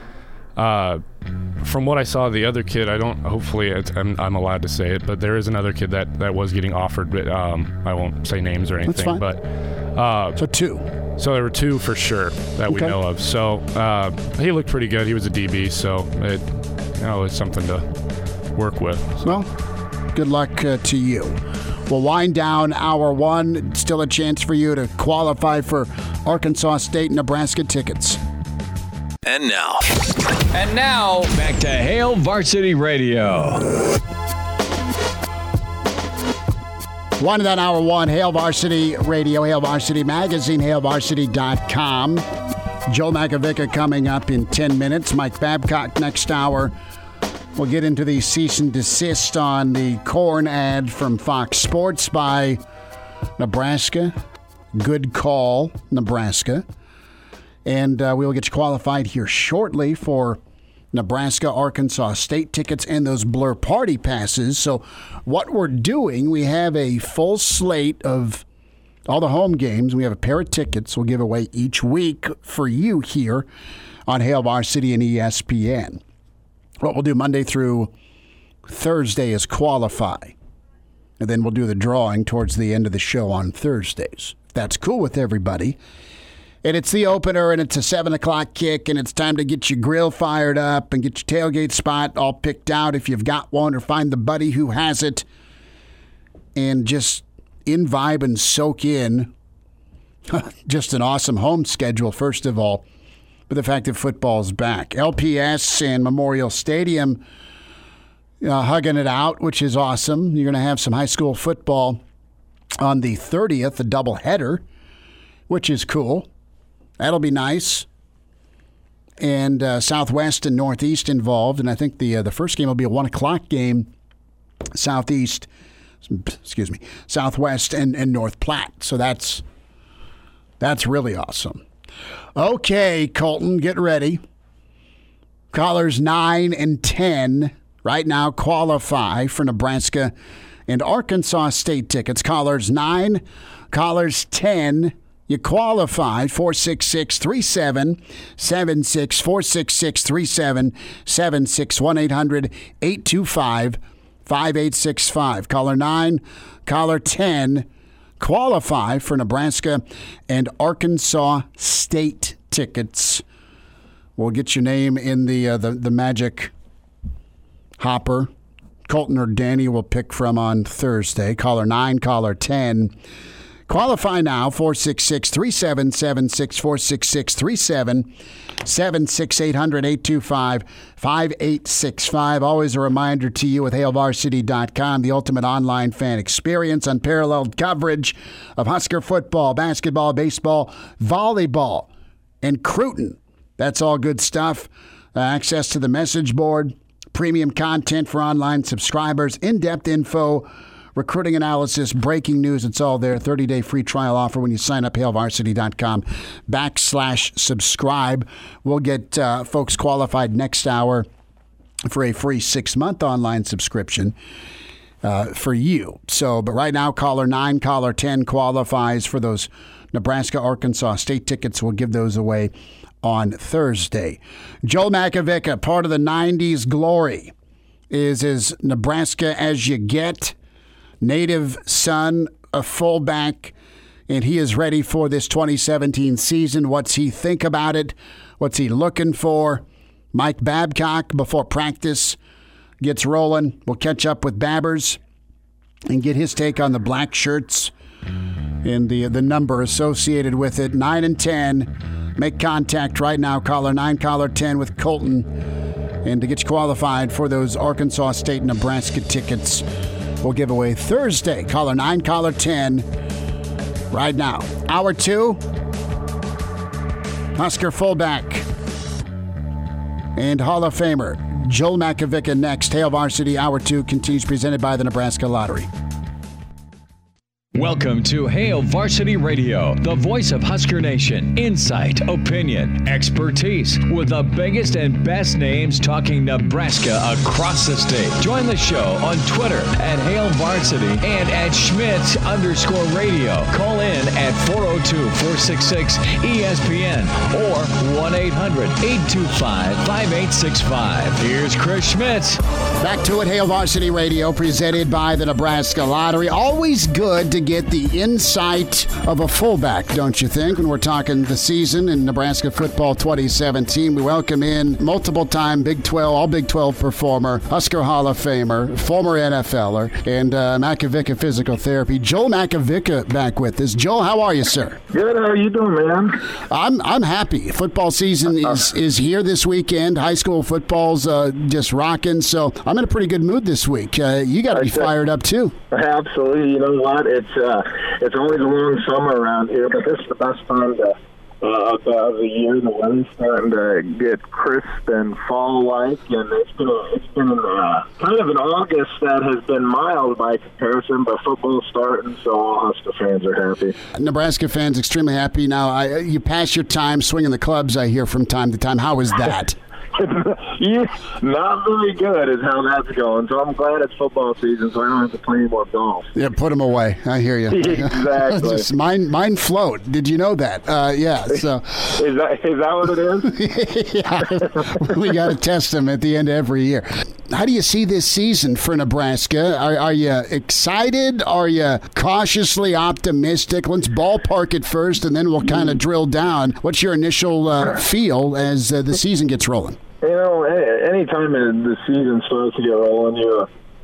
from what I saw, the other kid, hopefully I'm allowed to say it, but there is another kid that was getting offered, but I won't say names or anything. That's fine. But so 2. So there were 2 for sure that we know of. So he looked pretty good. He was a DB, so it's something to work with. So. Well, good luck to you. We'll wind down hour 1. Still a chance for you to qualify for Arkansas State, Nebraska tickets. And now, back to Hail Varsity Radio. One down hour 1, Hail Varsity Radio, Hail Varsity Magazine, HailVarsity.com. Joe Makovica coming up in 10 minutes. Mike Babcock next hour. We'll get into the cease and desist on the corn ad from Fox Sports by Nebraska. Good call, Nebraska. And we will get you qualified here shortly for Nebraska, Arkansas State tickets and those Blur Party passes. So what we're doing, we have a full slate of all the home games. We have a pair of tickets we'll give away each week for you here on Hail Varsity and ESPN. What we'll do Monday through Thursday is qualify. And then we'll do the drawing towards the end of the show on Thursdays. If that's cool with everybody. And it's the opener, and it's a 7 o'clock kick, and it's time to get your grill fired up and get your tailgate spot all picked out if you've got one, or find the buddy who has it, and just vibe and soak in just an awesome home schedule, first of all, but the fact that football's back. LPS and Memorial Stadium hugging it out, which is awesome. You're going to have some high school football on the 30th, a doubleheader, which is cool. That'll be nice. and Southwest and Northeast involved. And I think the first game will be a 1 o'clock game, Southwest and North Platte. So that's really awesome. Okay, Colton, get ready. Callers 9 and 10 right now qualify for Nebraska and Arkansas State tickets. Callers 9, callers 10, you qualify. 466-3776, 466-3776, 1-800-825-5865. Caller 9, caller 10, qualify for Nebraska and Arkansas State tickets. We'll get your name in the magic hopper. Colton or Danny will pick from on Thursday. Caller 9, caller 10. Qualify now, 466-3776, 466-3776, 800-825-5865. Always a reminder to you with HailVarsity.com, the ultimate online fan experience, unparalleled coverage of Husker football, basketball, baseball, volleyball, and Cruton. That's all good stuff. Access to the message board, premium content for online subscribers, in-depth info, recruiting analysis, breaking news. It's all there. 30-day free trial offer when you sign up, HailVarsity.com/subscribe. We'll get folks qualified next hour for a free 6-month online subscription for you. So, but right now, caller 9, caller 10 qualifies for those Nebraska-Arkansas State tickets. We'll give those away on Thursday. Joel Makovica, part of the 90s glory, is as Nebraska as you get. Native son, a fullback, and he is ready for this 2017 season. What's he think about it? What's he looking for? Mike Babcock, before practice gets rolling, will catch up with Babbers and get his take on the black shirts and the number associated with it. 9 and 10. Make contact right now. Caller 9, caller 10 with Colton. And to get you qualified for those Arkansas State, Nebraska tickets, we'll give away Thursday. Caller 9, caller 10 right now. Hour 2, Husker fullback and Hall of Famer Joel Makovica next. Hail Varsity Hour 2 continues, presented by the Nebraska Lottery. Welcome to Hail Varsity Radio, the voice of Husker Nation. Insight, opinion, expertise, with the biggest and best names talking Nebraska across the state. Join the show on Twitter at Hail Varsity and at Schmitz_radio. Call in at 402-466-ESPN or 1-800-825-5865. Here's Chris Schmitz. Back to it, Hail Varsity Radio, presented by the Nebraska Lottery. Always good to get the insight of a fullback, don't you think, when we're talking the season in Nebraska football 2017. We welcome in multiple-time Big 12, all Big 12 performer, Husker Hall of Famer, former NFLer, and Makovica Physical Therapy. Joel Makovica back with us. Joel, how are you, sir? Good. How are you doing, man? I'm happy. Football season is here this weekend. High school football's just rocking, so I'm in a pretty good mood this week. You got to be fired up, too. Absolutely. You know what? It's always a long summer around here, but this is the best time of the year. The weather's starting to get crisp and fall-like, and it's been kind of an August that has been mild by comparison, but football's starting, so all Husker fans are happy. Nebraska fans extremely happy. Now, you pass your time swinging the clubs, I hear from time to time. How is that? Not very good is how that's going. So I'm glad it's football season, so I don't have to play any more golf. Yeah, put them away. I hear you. Exactly. Just mine float. Did you know that? Yeah. So is that what it is? Yeah. We got to test them at the end of every year. How do you see this season for Nebraska? Are you excited? Are you cautiously optimistic? Let's ballpark it first, and then we'll kind of drill down. What's your initial feel as the season gets rolling? You know, anytime the season starts to get rolling,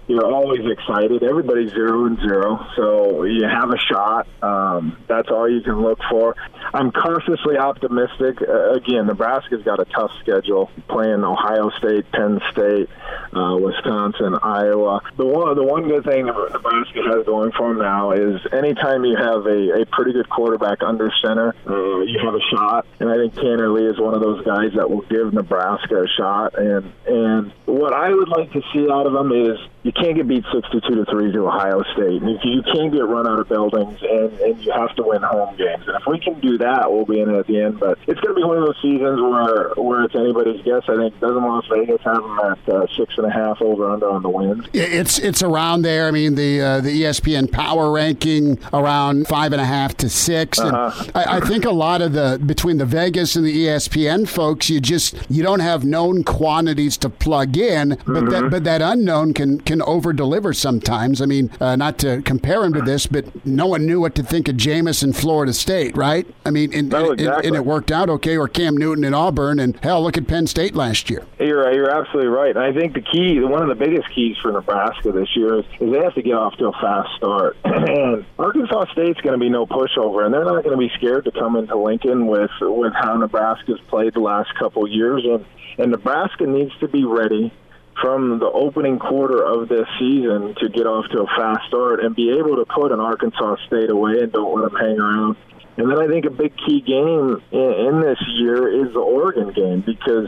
you're always excited. Everybody's 0-0, so you have a shot. That's all you can look for. I'm cautiously optimistic. Again, Nebraska's got a tough schedule, playing Ohio State, Penn State, Wisconsin, Iowa. The one good thing that Nebraska has going for them now is anytime you have a pretty good quarterback under center, you have a shot. And I think Tanner Lee is one of those guys that will give Nebraska a shot. And what I would like to see out of them is you can't get beat 62-3 to Ohio State. And you can't get run out of buildings, and you have to win home games. And if we can do that, we'll be in it at the end. But it's going to be one of those seasons where it's anybody's guess. I think doesn't Las Vegas have them at 6.5 over/under on the wins? It's around there. I mean, the ESPN power ranking around 5.5 to 6. And I think a lot of between the Vegas and the ESPN folks, you don't have known quantities to plug in, but that unknown can over deliver sometimes. I mean, not to compare him to this, but no one knew what to think of Jameis in Florida State, right? I mean, and it worked out okay, or Cam Newton in Auburn, and hell, look at Penn State last year. You're absolutely right. And I think one of the biggest keys for Nebraska this year is they have to get off to a fast start. And Arkansas State's going to be no pushover, and they're not going to be scared to come into Lincoln with how Nebraska's played the last couple years. And Nebraska needs to be ready from the opening quarter of this season to get off to a fast start and be able to put an Arkansas State away and don't let them hang around. And then I think a big key game in this year is the Oregon game, because,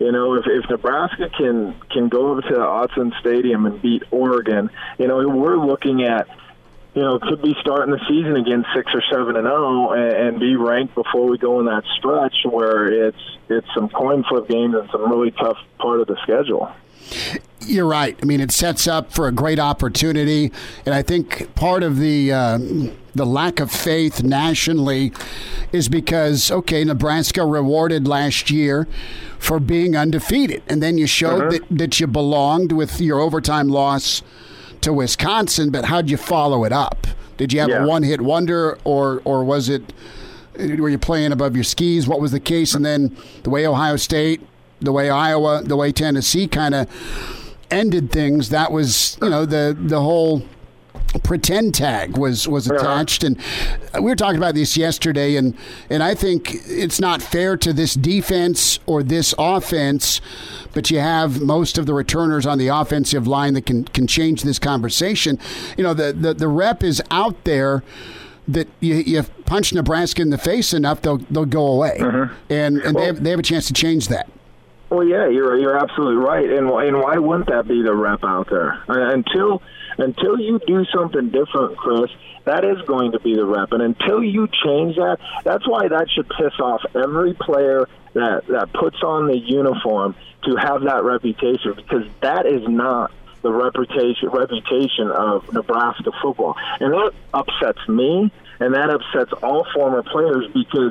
if Nebraska can go over to Autzen Stadium and beat Oregon, we're looking at, could be starting the season again 6 or 7-0 and be ranked before we go in that stretch where it's some coin flip games and some really tough part of the schedule. You're right. I mean, it sets up for a great opportunity, and I think part of the lack of faith nationally is because, Nebraska rewarded last year for being undefeated, and then you showed that you belonged with your overtime loss to Wisconsin, but how'd you follow it up? Did you have a one-hit wonder, or was it, were you playing above your skis? What was the case? And then the way Ohio State, the way Iowa, the way Tennessee kind of ended things, that was, the whole pretend tag was attached. And we were talking about this yesterday, and I think it's not fair to this defense or this offense, but you have most of the returners on the offensive line that can change this conversation. The rep is out there that you punch Nebraska in the face enough, they'll go away. And they have a chance to change that. Well, yeah, you're absolutely right. And why wouldn't that be the rep out there? Until you do something different, Chris, that is going to be the rep. And until you change that, that's why that should piss off every player that puts on the uniform to have that reputation, because that is not the reputation of Nebraska football. And that upsets me, and that upsets all former players, because,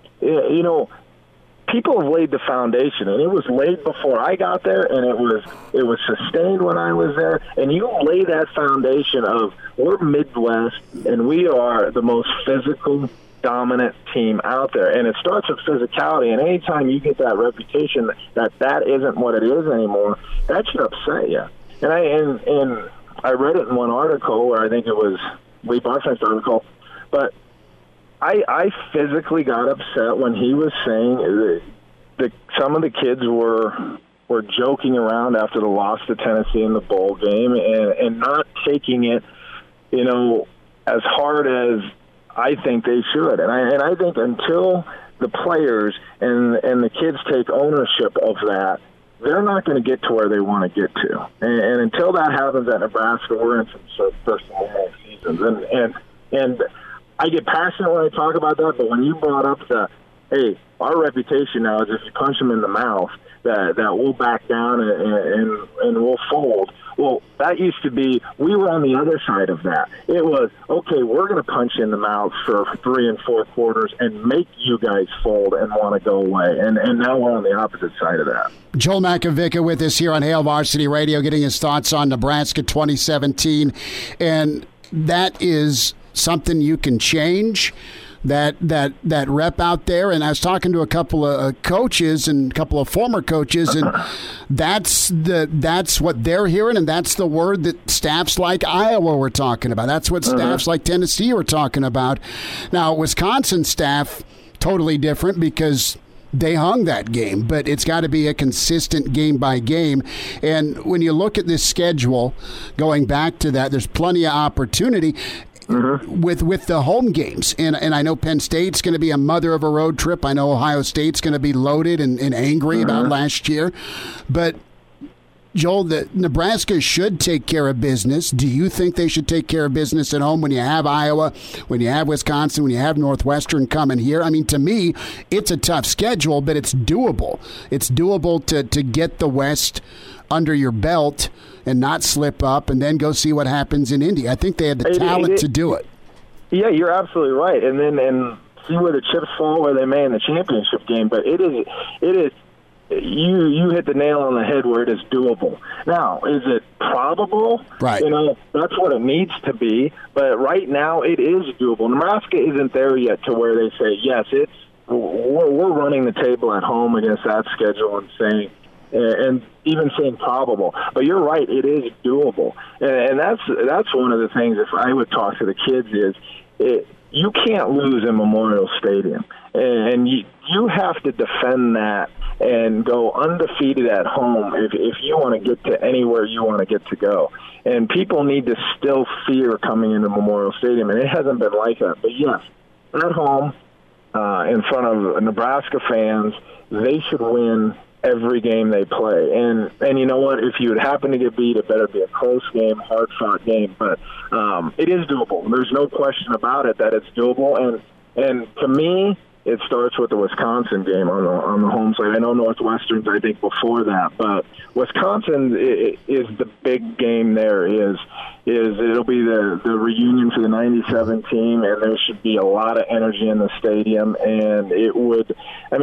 people have laid the foundation, and it was laid before I got there, and it was sustained when I was there. And you lay that foundation of, we're Midwest, and we are the most physical, dominant team out there. And it starts with physicality, and anytime you get that reputation that isn't what it is anymore, that should upset you. And I read it in one article where I think it was Lee Barfen's article, but I physically got upset when he was saying that some of the kids were joking around after the loss to Tennessee in the bowl game and not taking it, as hard as I think they should. And I think until the players and the kids take ownership of that, they're not going to get to where they want to get to. And until that happens at Nebraska, we're in some personal seasons. And I get passionate when I talk about that, but when you brought up hey, our reputation now is if you punch them in the mouth, that we'll back down and we'll fold. Well, that used to be, we were on the other side of that. It was, okay, we're going to punch you in the mouth for 3 and 4 quarters and make you guys fold and want to go away. And now we're on the opposite side of that. Joel Makovicka with us here on Hail Varsity Radio, getting his thoughts on Nebraska 2017. And that is something you can change. that rep out there. And I was talking to a couple of coaches and a couple of former coaches, and that's what they're hearing, and that's the word that staffs like Iowa were talking about. That's what staffs like Tennessee were talking about. Now, Wisconsin staff, totally different because they hung that game, but it's got to be a consistent game by game. And when you look at this schedule, going back to that, there's plenty of opportunity with the home games. And I know Penn State's going to be a mother of a road trip. I know Ohio State's going to be loaded and angry about last year. But Joel, Nebraska should take care of business. Do you think they should take care of business at home when you have Iowa, when you have Wisconsin, when you have Northwestern coming here? I mean, to me, it's a tough schedule, but it's doable. It's doable to get the West under your belt and not slip up and then go see what happens in Indy. I think they had the talent to do it. Yeah, you're absolutely right. And see where the chips fall, where they may in the championship game. But it is. You hit the nail on the head where it is doable. Now, is it probable? Right. That's what it needs to be. But right now, it is doable. Nebraska isn't there yet to where they say, yes, we're running the table at home against that schedule and even saying probable. But you're right, it is doable. And that's one of the things, if I would talk to the kids, is you can't lose in Memorial Stadium. And you have to defend that and go undefeated at home if you want to get to anywhere you want to get to go. And people need to still fear coming into Memorial Stadium, and it hasn't been like that. But, yes, at home, in front of Nebraska fans, they should win every game they play. And you know what? If you would happen to get beat, it better be a close game, hard-fought game. But it is doable. There's no question about it that it's doable. And to me, it starts with the Wisconsin game on the home side. I know Northwestern's, I think, before that, but Wisconsin is the big game there. It'll be the reunion for the 97 team, and there should be a lot of energy in the stadium, and it would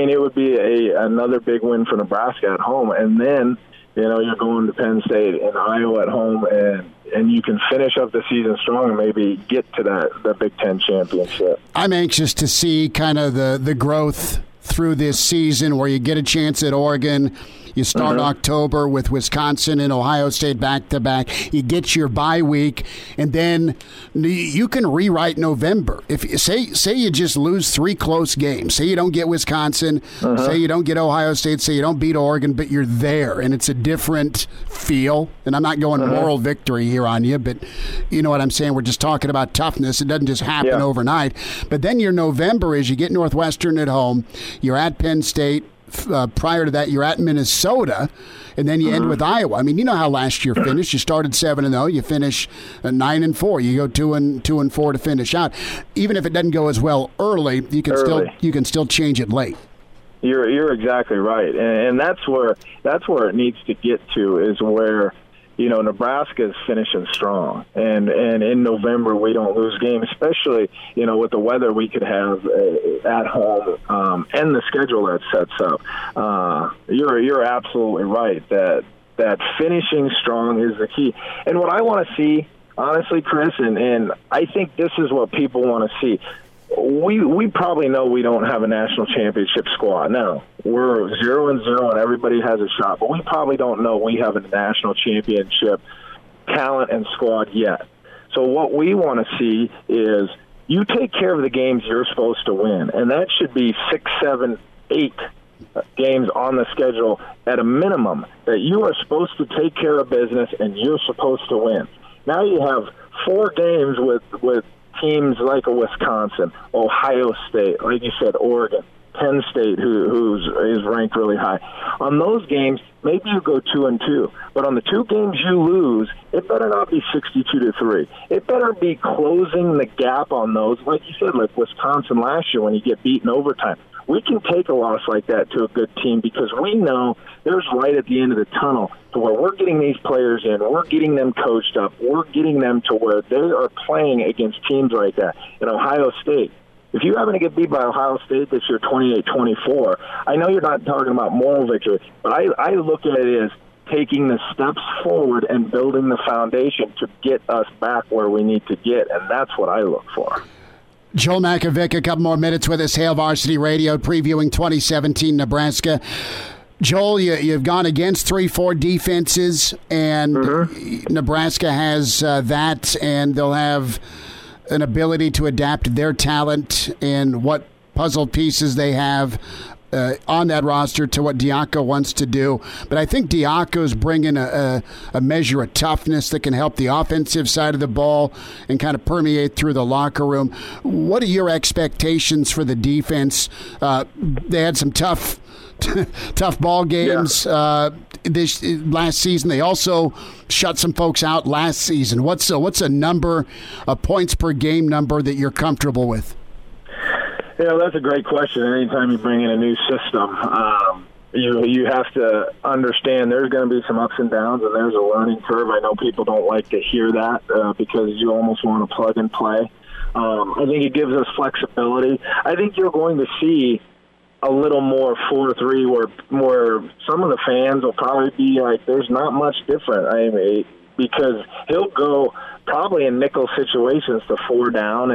be another big win for Nebraska at home. And then, you're going to Penn State and Iowa at home, and you can finish up the season strong and maybe get to the Big Ten championship. I'm anxious to see kind of the growth through this season where you get a chance at Oregon. You start October with Wisconsin and Ohio State back-to-back. You get your bye week, and then you can rewrite November. If say you just lose 3 close games, say you don't get Wisconsin, say you don't get Ohio State, say you don't beat Oregon, but you're there, and it's a different feel. And I'm not going moral victory here on you, but you know what I'm saying. We're just talking about toughness. It doesn't just happen overnight. But then your November is you get Northwestern at home, you're at Penn State. Prior to that, you're at Minnesota, and then you end with Iowa. I mean, you know how last year finished. You started 7-0, you finish 9-4. You go 2-4 to finish out. Even if it doesn't go as well early, you can still change it late. You're exactly right, and that's where it needs to get to, is where Nebraska is finishing strong, and in November we don't lose games, especially with the weather we could have at home and the schedule that sets up. You're absolutely right that finishing strong is the key. And what I want to see, honestly, Chris, and I think this is what people want to see. We probably know we don't have a national championship squad. No, we're 0-0 and everybody has a shot, but we probably don't know we have a national championship talent and squad yet. So what we want to see is you take care of the games you're supposed to win, and that should be 6, 7, 8 games on the schedule at a minimum that you are supposed to take care of business and you're supposed to win. Now you have 4 games with teams like a Wisconsin, Ohio State, like you said, Oregon, Penn State, who is ranked really high. On those games, maybe you go 2-2, but on the 2 games you lose, it better not be 62-3. It better be closing the gap on those, like you said, like Wisconsin last year when you get beaten overtime. We can take a loss like that to a good team because we know there's light at the end of the tunnel to where we're getting these players in, we're getting them coached up, we're getting them to where they are playing against teams like that. In Ohio State, if you happen to get beat by Ohio State this year 28-24, I know you're not talking about moral victory, but I look at it as taking the steps forward and building the foundation to get us back where we need to get, and that's what I look for. Joel Makovic, a couple more minutes with us, Hail Varsity Radio, previewing 2017 Nebraska. Joel, you've gone against 3-4 defenses, and Nebraska has that, and they'll have an ability to adapt their talent and what puzzle pieces they have on that roster to what Diaco wants to do. But I think Diaco's bringing a measure of toughness that can help the offensive side of the ball and kind of permeate through the locker room. What are your expectations for the defense? They had some tough ball games this last season. They also shut some folks out last season. What's a number, a points per game number that you're comfortable with? Yeah, that's a great question. Anytime you bring in a new system, you have to understand there's going to be some ups and downs, and there's a learning curve. I know people don't like to hear that because you almost want to plug and play. I think it gives us flexibility. I think you're going to see a little more 4-3 where some of the fans will probably be like, there's not much different. I mean, because he'll go probably in nickel situations to 4 down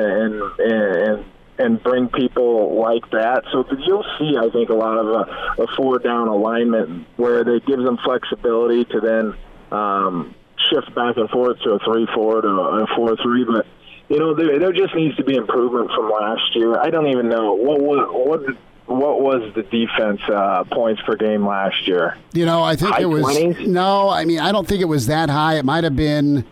and bring people like that. So you'll see, I think, a lot of a 4-down alignment where they give them flexibility to then shift back and forth to a 3-4 to a 4-3. But, there just needs to be improvement from last year. I don't even know. What was the defense points per game last year? I think it was 20s? No. I mean, I don't think it was that high. It might have been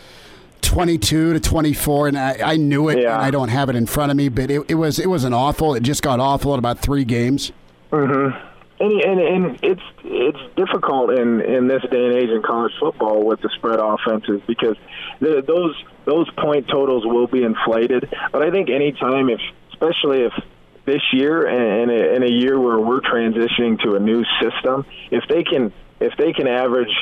22 to 24, and I knew it. Yeah. And I don't have it in front of me, but it wasn't awful. It just got awful in about 3 games. Mm-hmm. And it's difficult in this day and age in college football with the spread offenses because those point totals will be inflated. But I think anytime, especially if this year and in a year where we're transitioning to a new system, if they can average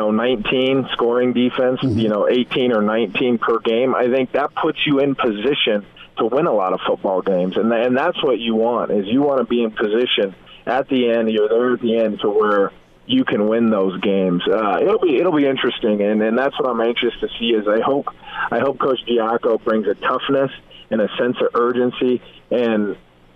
19 scoring defense, 18 or 19 per game, I think that puts you in position to win a lot of football games, and that's what you want. Is you want to be in position at the end. You're there at the end to where you can win those games. It'll be interesting, and that's what I'm anxious to see. Is I hope Coach Diaco brings a toughness and a sense of urgency, and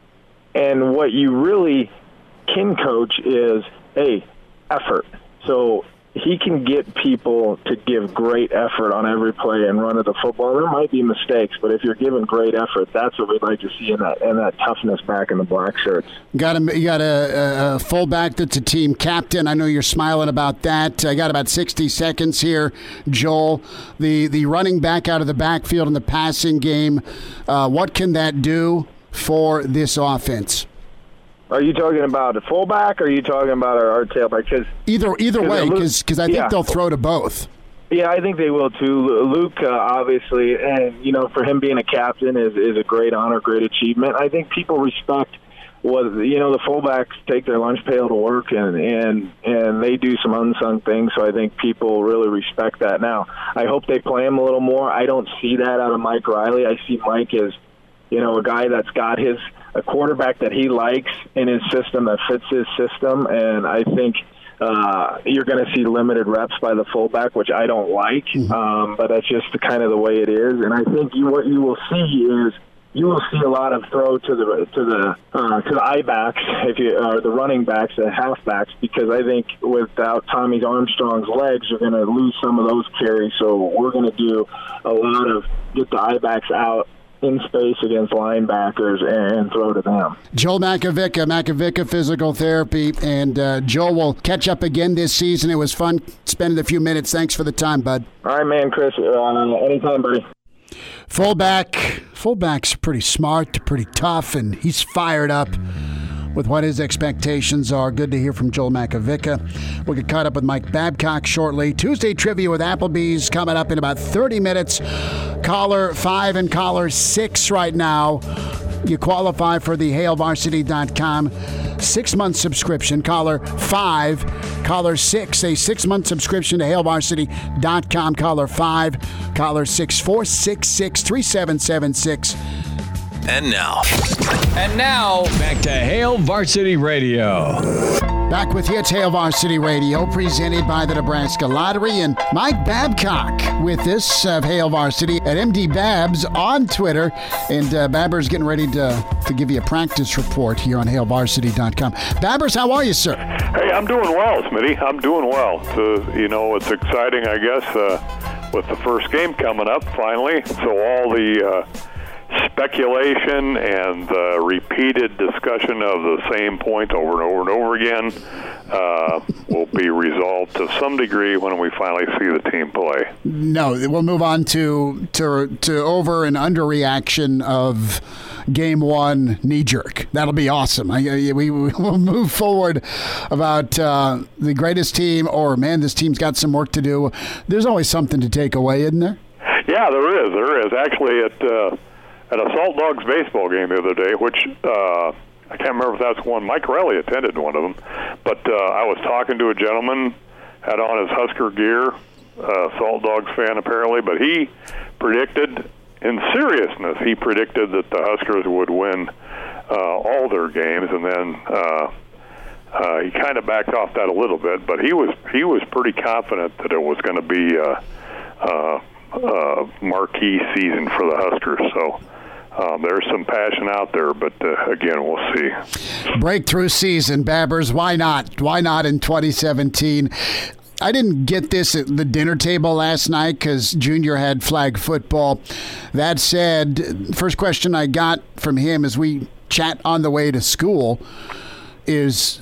what you really can coach is effort. So he can get people to give great effort on every play and run of the football. There might be mistakes, but if you're giving great effort, that's what we'd like to see in that toughness back in the black shirts. You got a fullback that's a team captain. I know you're smiling about that. I got about 60 seconds here, Joel. The running back out of the backfield in the passing game, what can that do for this offense? Are you talking about a fullback, or are you talking about our tailback? Either way, because I think they'll throw to both. Yeah, I think they will too. Luke, obviously, and for him being a captain is a great honor, great achievement. I think people respect what the fullbacks take their lunch pail to work, and they do some unsung things. So I think people really respect that. Now, I hope they play him a little more. I don't see that out of Mike Riley. I see Mike as a guy that's got a quarterback that he likes in his system that fits his system, and I think you're going to see limited reps by the fullback, which I don't like, but that's just kind of the way it is. And I think what you will see is you will see a lot of throw to the I backs or the running backs, the halfbacks, because I think without Tommy Armstrong's legs, you're going to lose some of those carries. So we're going to do a lot of get the I backs out in space against linebackers and throw to them. Joel Makovic Physical Therapy, and Joel will catch up again this season. It was fun spending a few minutes. Thanks for the time, bud. All right, man, Chris. Anytime, buddy. Fullback's pretty smart, pretty tough, and he's fired up with what his expectations are. Good to hear from Joel Makovic. We'll get caught up with Mike Babcock shortly. Tuesday Trivia with Applebee's coming up in about 30 minutes. Caller 5 and caller 6 right now. You qualify for the HailVarsity.com 6-month subscription. Caller 5, caller 6, a 6-month subscription to HailVarsity.com. Caller 5, caller 6, 466-3776. And now, back to Hail Varsity Radio. Back with you, it's Hail Varsity Radio, presented by the Nebraska Lottery, and Mike Babcock with this of Hail Varsity at MD Babs on Twitter, and Babber's getting ready to give you a practice report here on HailVarsity.com. Babbers, how are you, sir? Hey, I'm doing well, Smitty. I'm doing well. It's exciting, I guess, with the first game coming up finally. So all the speculation and repeated discussion of the same point over and over and over again will be resolved to some degree when we finally see the team play. No, we'll move on to over and under reaction of game one knee jerk. That'll be awesome. We will move forward about the greatest team, or man, this team's got some work to do. There's always something to take away, isn't there? Yeah, there is. Actually, at a Salt Dogs baseball game the other day, which I can't remember if that's one. Mike Riley attended one of them, but I was talking to a gentleman, had on his Husker gear, Salt Dogs fan apparently, but he predicted, in seriousness, that the Huskers would win all their games, and then he kind of backed off that a little bit, but he was pretty confident that it was going to be a marquee season for the Huskers. So there's some passion out there, but again, we'll see. Breakthrough season, Babbers. Why not? Why not in 2017? I didn't get this at the dinner table last night because Junior had flag football. That said, first question I got from him as we chat on the way to school is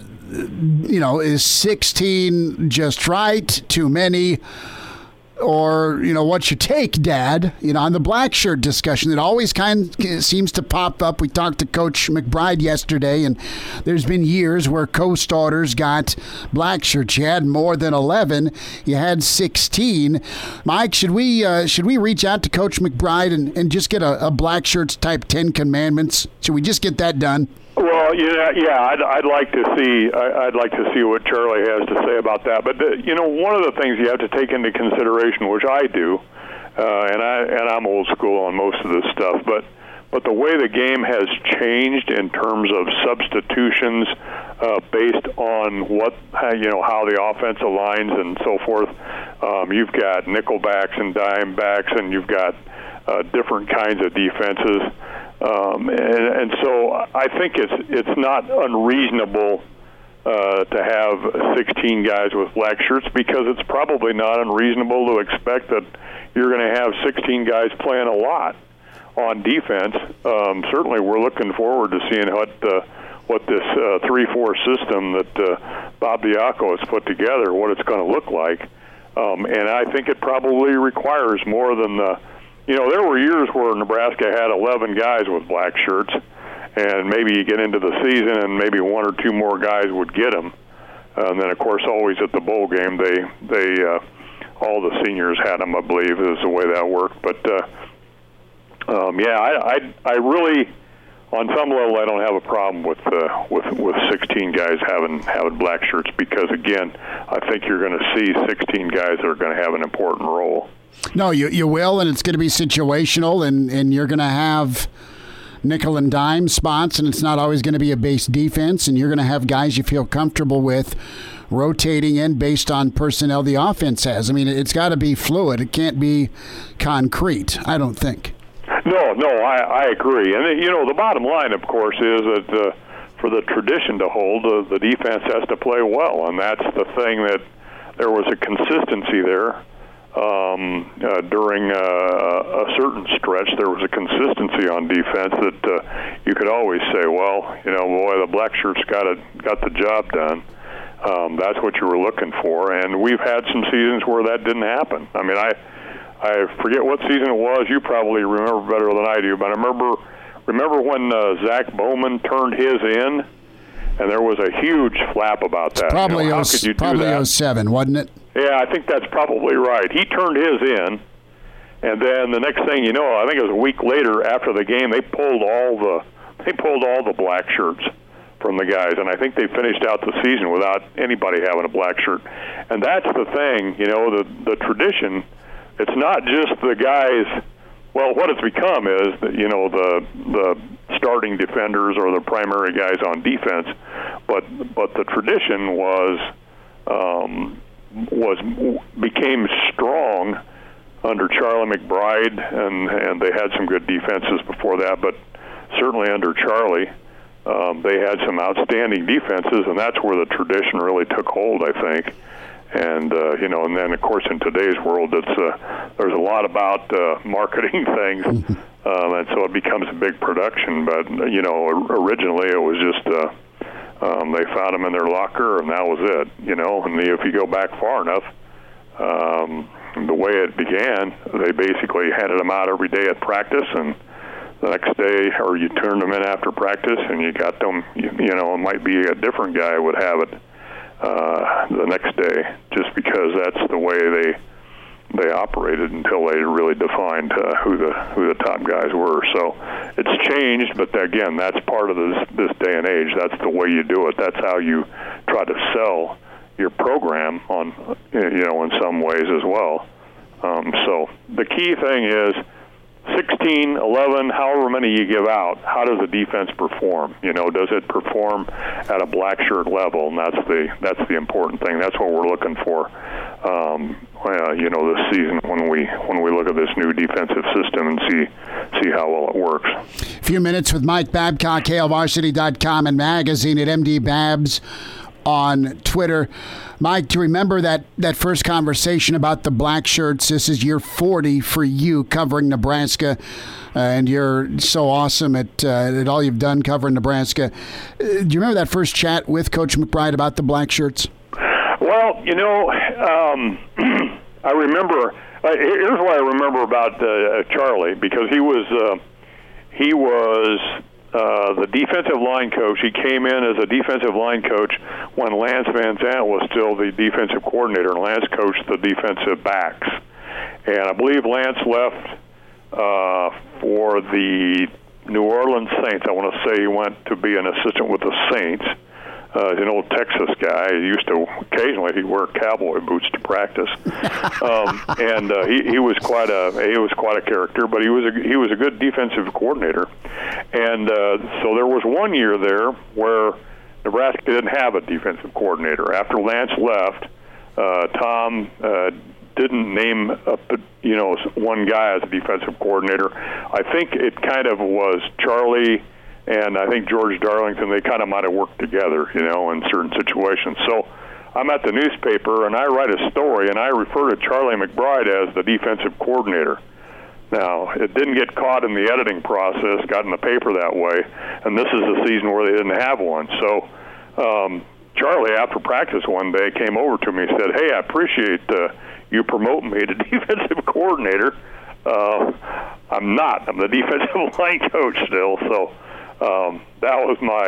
16 just right, too many? Or, what's your take, Dad? On the black shirt discussion, it always kind of seems to pop up. We talked to Coach McBride yesterday, and there's been years where co-starters got black shirts. You had more than 11. You had 16. Mike, should we reach out to Coach McBride and just get a black shirts type 10 commandments? Should we just get that done? Well, I'd like to see. I'd like to see what Charlie has to say about that. But one of the things you have to take into consideration, which I do, and I'm old school on most of this stuff, but the way the game has changed in terms of substitutions based on how the offense aligns and so forth. You've got nickelbacks and dime backs, and you've got different kinds of defenses. And so I think it's not unreasonable to have 16 guys with black shirts, because it's probably not unreasonable to expect that you're going to have 16 guys playing a lot on defense. Certainly, we're looking forward to seeing what this 3-4 system that Bob Diaco has put together, what it's going to look like. And I think it probably requires more than there were years where Nebraska had 11 guys with black shirts, and maybe you get into the season and maybe one or two more guys would get them. And then, of course, always at the bowl game, they all the seniors had them, I believe, is the way that worked. But, I really, on some level, I don't have a problem with 16 guys having black shirts, because, again, I think you're going to see 16 guys that are going to have an important role. No, you will, and it's going to be situational, and you're going to have nickel and dime spots, and it's not always going to be a base defense, and you're going to have guys you feel comfortable with rotating in based on personnel the offense has. I mean, it's got to be fluid. It can't be concrete, I don't think. No, I agree. And, the bottom line, of course, is that for the tradition to hold, the defense has to play well, and that's the thing that there was a consistency there. During a certain stretch, there was a consistency on defense that you could always say, well, boy, the black shirts got the job done. That's what you were looking for, and we've had some seasons where that didn't happen. I mean, I forget what season it was. You probably remember better than I do, but I remember when Zach Bowman turned his in, and there was a huge flap about that. Probably 07, wasn't it? Yeah, I think that's probably right. He turned his in, and then the next thing you know, I think it was a week later after the game, they pulled all the black shirts from the guys, and I think they finished out the season without anybody having a black shirt. And that's the thing, the tradition. It's not just the guys. Well, what it's become is that, the starting defenders or the primary guys on defense, but the tradition became strong under Charlie McBride, and they had some good defenses before that, but certainly under Charlie, they had some outstanding defenses, and that's where the tradition really took hold, I think. And and then of course in today's world, there's a lot about marketing things, and so it becomes a big production. But originally it was just they found them in their locker, and that was it. And if you go back far enough, the way it began, they basically handed them out every day at practice, and the next day, or you turned them in after practice, and you got them. It might be a different guy would have it the next day, just because that's the way they operated until they really defined who the top guys were. So it's changed, but again, that's part of this day and age. That's the way you do it. That's how you try to sell your program on, in some ways as well. So the key thing is 16, 11, however many you give out, how does the defense perform? Does it perform at a black shirt level? And that's the important thing. That's what we're looking for, this season when we look at this new defensive system and see how well it works. A few minutes with Mike Babcock, HailVarsity.com and magazine at MD Babs on Twitter. Mike, to remember that first conversation about the black shirts, this is year 40 for you covering Nebraska, and you're so awesome at all you've done covering Nebraska. Do you remember that first chat with Coach McBride about the black shirts? Well, I remember, here's what I remember about Charlie, because he was the defensive line coach. He came in as a defensive line coach when Lance Van Zandt was still the defensive coordinator, and Lance coached the defensive backs. And I believe Lance left for the New Orleans Saints. I want to say he went to be an assistant with the Saints. He's an old Texas guy. He used to occasionally he'd wear cowboy boots to practice, and he was quite a character. But he was a good defensive coordinator, and so there was one year there where Nebraska didn't have a defensive coordinator. After Lance left, Tom didn't name one guy as a defensive coordinator. I think it kind of was Charlie and I think George Darlington. They kind of might have worked together, in certain situations. So I'm at the newspaper, and I write a story, and I refer to Charlie McBride as the defensive coordinator. Now, it didn't get caught in the editing process, got in the paper that way, and this is the season where they didn't have one. So Charlie, after practice one day, came over to me and said, "Hey, I appreciate you promoting me to defensive coordinator. I'm not. I'm the defensive line coach still." So that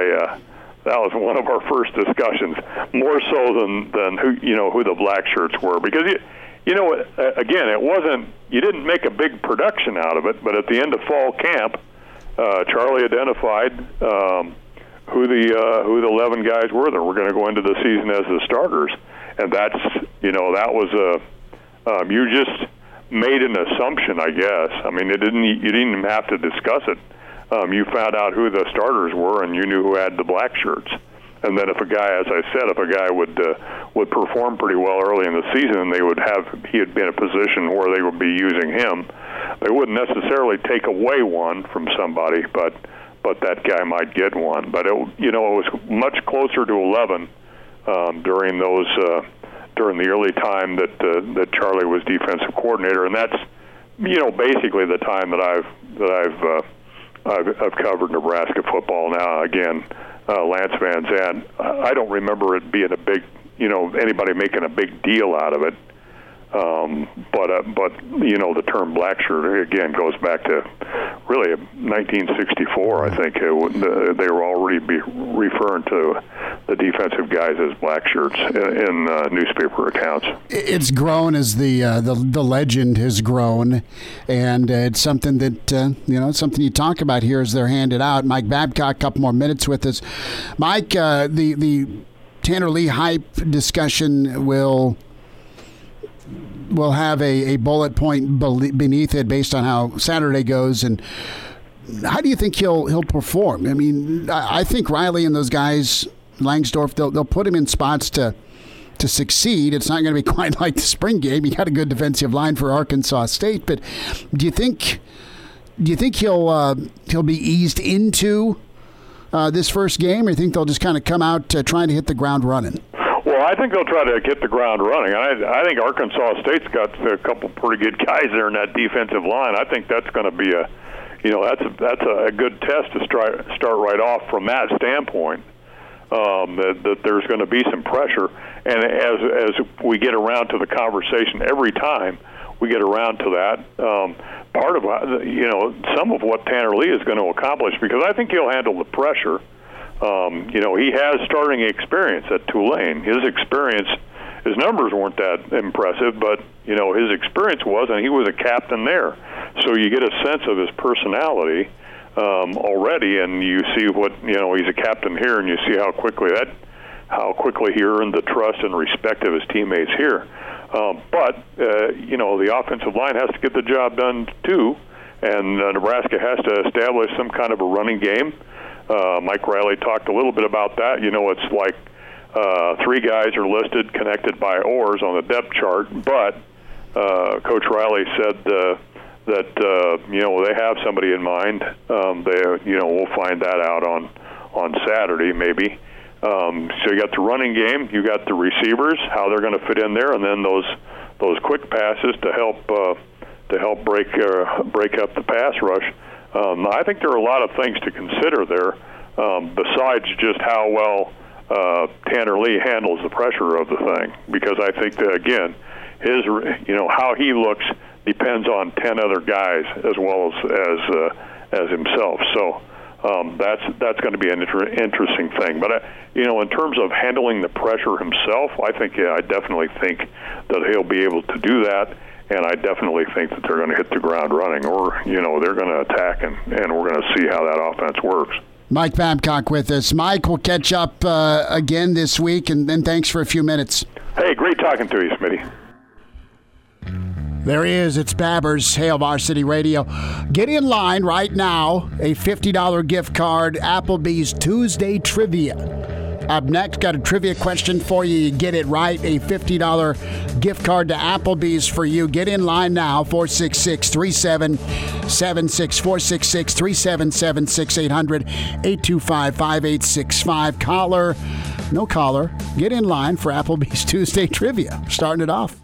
was one of our first discussions, more so than who the black shirts were, because again, it wasn't, you didn't make a big production out of it, but at the end of fall camp, Charlie identified who the 11 guys were that were going to go into the season as the starters, and that was you just made an assumption, I guess. I mean, you didn't even have to discuss it. You found out who the starters were, and you knew who had the black shirts. And then if a guy, as I said, would perform pretty well early in the season, and he had been in a position where they would be using him, they wouldn't necessarily take away one from somebody, but that guy might get one. But it was much closer to 11 during the early time that Charlie was defensive coordinator, and that's basically the time that I've covered Nebraska football now. Again, Lance Van Zandt, I don't remember it being a big, anybody making a big deal out of it. But the term black shirt again goes back to really 1964. I think they were already referring to the defensive guys as black shirts in newspaper accounts. It's grown as the legend has grown, and it's something that it's something you talk about here as they're handed out. Mike Babcock, a couple more minutes with us. Mike, the Tanner Lee hype discussion will have a bullet point beneath it based on how Saturday goes, and how do you think he'll perform? I mean, I think Riley and those guys Langsdorf, they'll put him in spots to succeed. It's not going to be quite like the spring game. You got a good defensive line for Arkansas State, but do you think he'll be eased into this first game, or you think they'll just kind of come out trying to hit the ground running? Well, I think they'll try to hit the ground running. I think Arkansas State's got a couple pretty good guys there in that defensive line. I think that's going to be that's a good test to start right off from that standpoint. That there's going to be some pressure, and as we get around to the conversation every time we get around to that, part of some of what Tanner Lee is going to accomplish, because I think he'll handle the pressure. He has starting experience at Tulane. His numbers weren't that impressive, but his experience was, and he was a captain there. So you get a sense of his personality already, and you see what he's a captain here, and you see how quickly he earned the trust and respect of his teammates here. But the offensive line has to get the job done too, and Nebraska has to establish some kind of a running game. Mike Riley talked a little bit about that. It's like 3 guys are listed, connected by oars on the depth chart, but Coach Riley said that they have somebody in mind. We'll find that out on Saturday maybe. So you got the running game, you got the receivers, how they're going to fit in there, and then those quick passes to help break up the pass rush. I think there are a lot of things to consider there, besides just how well Tanner Lee handles the pressure of the thing. Because I think that, again, how he looks depends on 10 other guys as well as himself. So that's going to be an interesting thing. But in terms of handling the pressure himself, I definitely think that he'll be able to do that. And I definitely think that they're going to hit the ground running, or, they're going to attack, and we're going to see how that offense works. Mike Babcock with us. Mike, we'll catch up again this week, and then thanks for a few minutes. Hey, great talking to you, Smitty. There he is. It's Babbers, Hail Varsity Radio. Get in line right now. A $50 gift card, Applebee's Tuesday Trivia. Up next, got a trivia question for you. You get it right. A $50 gift card to Applebee's for you. Get in line now. 466-3776. 466-3776. 800-825-5865. Caller. No caller. Get in line for Applebee's Tuesday Trivia. Starting it off.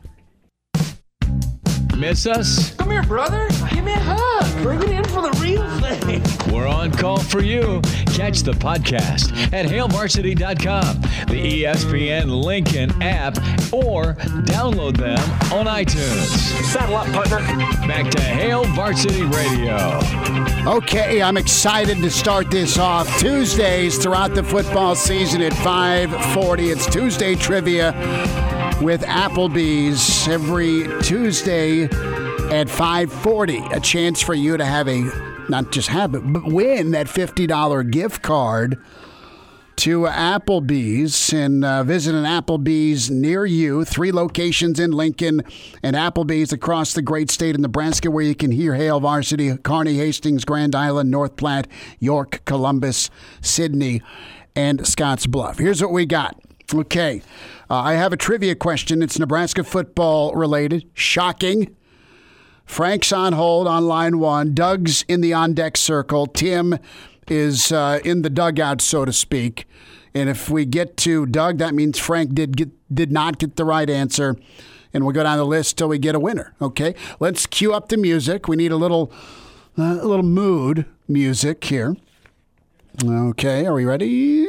Miss us? Come here, brother. Give me a hug. Bring it in for the real thing. We're on call for you. Catch the podcast at HailVarsity.com, the ESPN Lincoln app, or download them on iTunes. Saddle up, partner. Back to Hail Varsity Radio. Okay, I'm excited to start this off. Tuesdays throughout the football season at 5:40. It's Tuesday Trivia with Applebee's every Tuesday at 5:40. A chance for you to have not just have it, but win that $50 gift card to Applebee's, and visit an Applebee's near you. 3 locations in Lincoln and Applebee's across the great state of Nebraska, where you can hear Hail Varsity: Kearney, Hastings, Grand Island, North Platte, York, Columbus, Sidney, and Scottsbluff. Here's what we got. Okay, I have a trivia question. It's Nebraska football related. Shocking. Frank's on hold on line 1. Doug's in the on-deck circle. Tim is in the dugout, so to speak. And if we get to Doug, that means Frank did not get the right answer. And we'll go down the list till we get a winner. Okay, let's cue up the music. We need a little mood music here. Okay, are we ready?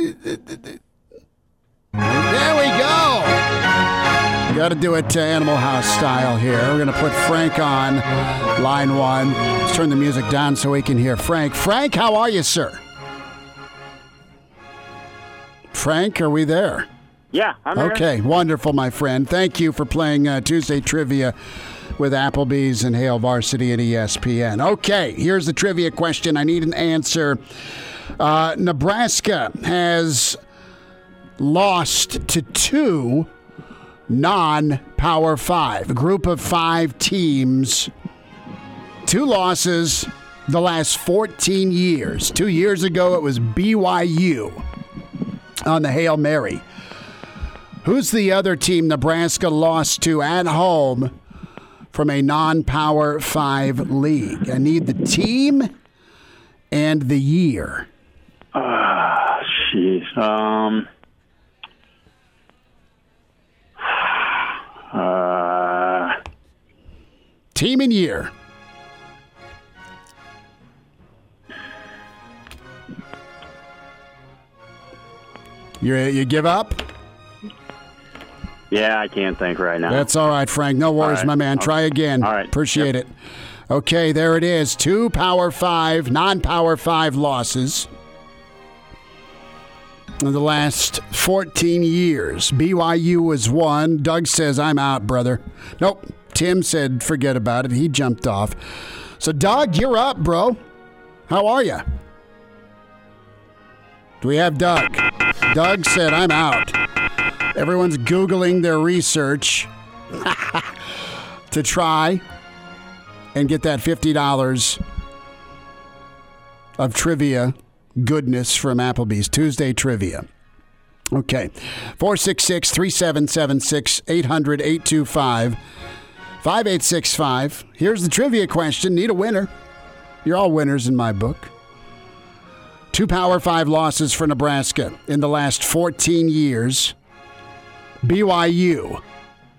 There we go. Got to do it Animal House style here. We're going to put Frank on line 1. Let's turn the music down so we can hear Frank. Frank, how are you, sir? Frank, are we there? Yeah, I'm here. Okay, wonderful, my friend. Thank you for playing Tuesday Trivia with Applebee's and Hail Varsity at ESPN. Okay, here's the trivia question. I need an answer. Nebraska has lost to 2 non-Power 5, a group of 5 teams. 2 losses the last 14 years. 2 years ago, it was BYU. on the Hail Mary. Who's the other team Nebraska lost to at home from a non-Power 5 league? I need the team and the year. Jeez. Team and year. You give up? Yeah, I can't think right now. That's all right, Frank. No worries, my man. Try again. All right. Appreciate it. Okay, there it is. 2 Power 5, non-Power 5 losses in the last 14 years. BYU was 1. Doug says, I'm out, brother. Nope. Tim said, forget about it. He jumped off. So, Doug, you're up, bro. How are you? Do we have Doug? Doug said, I'm out. Everyone's Googling their research to try and get that $50 of trivia goodness from Applebee's. Tuesday trivia. Okay. 466-3776, 800-825-5865. Here's the trivia question. Need a winner. You're all winners in my book. 2 Power 5 losses for Nebraska in the last 14 years. BYU.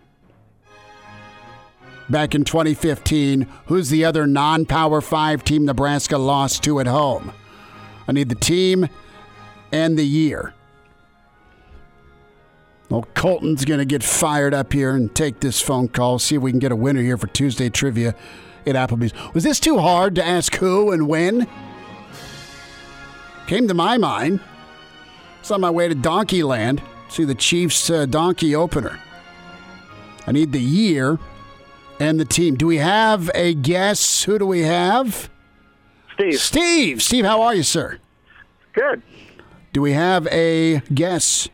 Back in 2015, who's the other non-Power 5 team Nebraska lost to at home? I need the team and the year. Well, Colton's going to get fired up here and take this phone call, see if we can get a winner here for Tuesday trivia at Applebee's. Was this too hard to ask who and when? Came to my mind. It's on my way to Donkeyland. See the Chiefs donkey opener. I need the year and the team. Do we have a guess? Who do we have? Steve. Steve, how are you, sir? Good. Do we have a guess?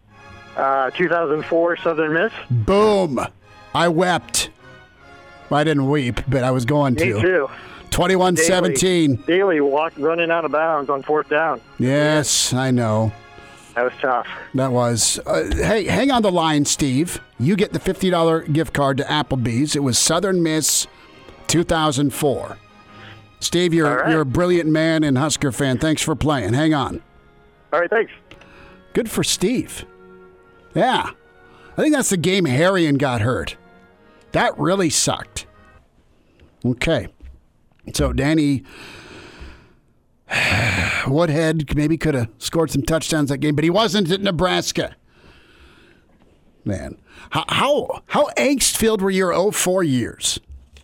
2004 Southern Miss. Boom. I wept. Well, I didn't weep, but I was going to. Me too. 21-17. Daly running out of bounds on 4th down. Yes, I know. That was tough. That was. Hey, hang on the line, Steve. You get the $50 gift card to Applebee's. It was Southern Miss 2004. Steve, you're a brilliant man and Husker fan. Thanks for playing. Hang on. All right, thanks. Good for Steve. Yeah. I think that's the game Harrion got hurt. That really sucked. Okay. So Danny Woodhead maybe could have scored some touchdowns that game, but he wasn't at Nebraska. Man, how angst-filled were your 04 years?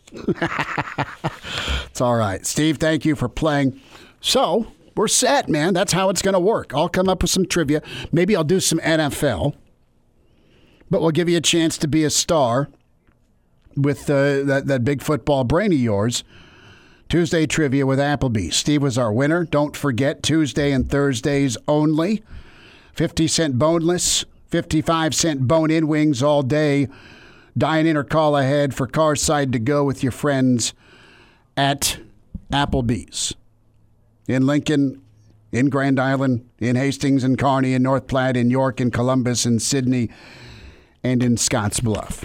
It's all right. Steve, thank you for playing. So, we're set, man. That's how it's going to work. I'll come up with some trivia. Maybe I'll do some NFL, but we'll give you a chance to be a star with that big football brain of yours. Tuesday trivia with Applebee's. Steve was our winner. Don't forget, Tuesday and Thursdays only. 50-cent boneless, 55-cent bone-in wings all day. Dine in or call ahead for Carside to go with your friends at Applebee's. In Lincoln, in Grand Island, in Hastings and Kearney, in North Platte, in York, in Columbus, in Sydney, and in Scottsbluff.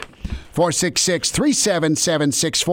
466-3776,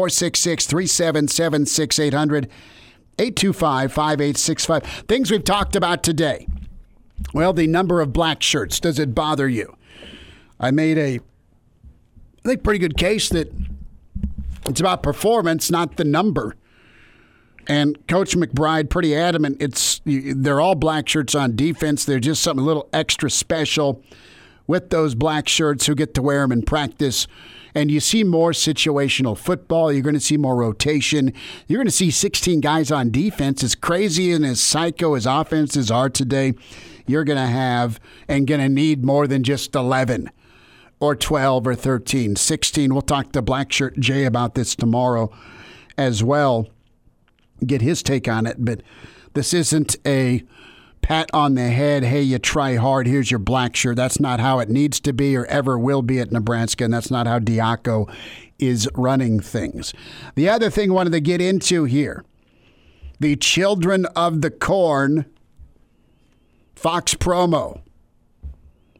466-3776, 800-825-5865. Things we've talked about today. Well, the number of black shirts. Does it bother you? I made I think, pretty good case that it's about performance, not the number. And Coach McBride, pretty adamant, they're all black shirts on defense. They're just something a little extra special with those black shirts who get to wear them in practice. And you see more situational football. You're going to see more rotation. You're going to see 16 guys on defense. As crazy and as psycho as offenses are today, you're going to have and going to need more than just 11 or 12 or 13. 16. We'll talk to Black Shirt Jay about this tomorrow as well. Get his take on it. But this isn't a pat on the head, hey, you try hard, here's your black shirt. That's not how it needs to be or ever will be at Nebraska, and that's not how Diaco is running things. The other thing I wanted to get into here, the Children of the Corn Fox promo.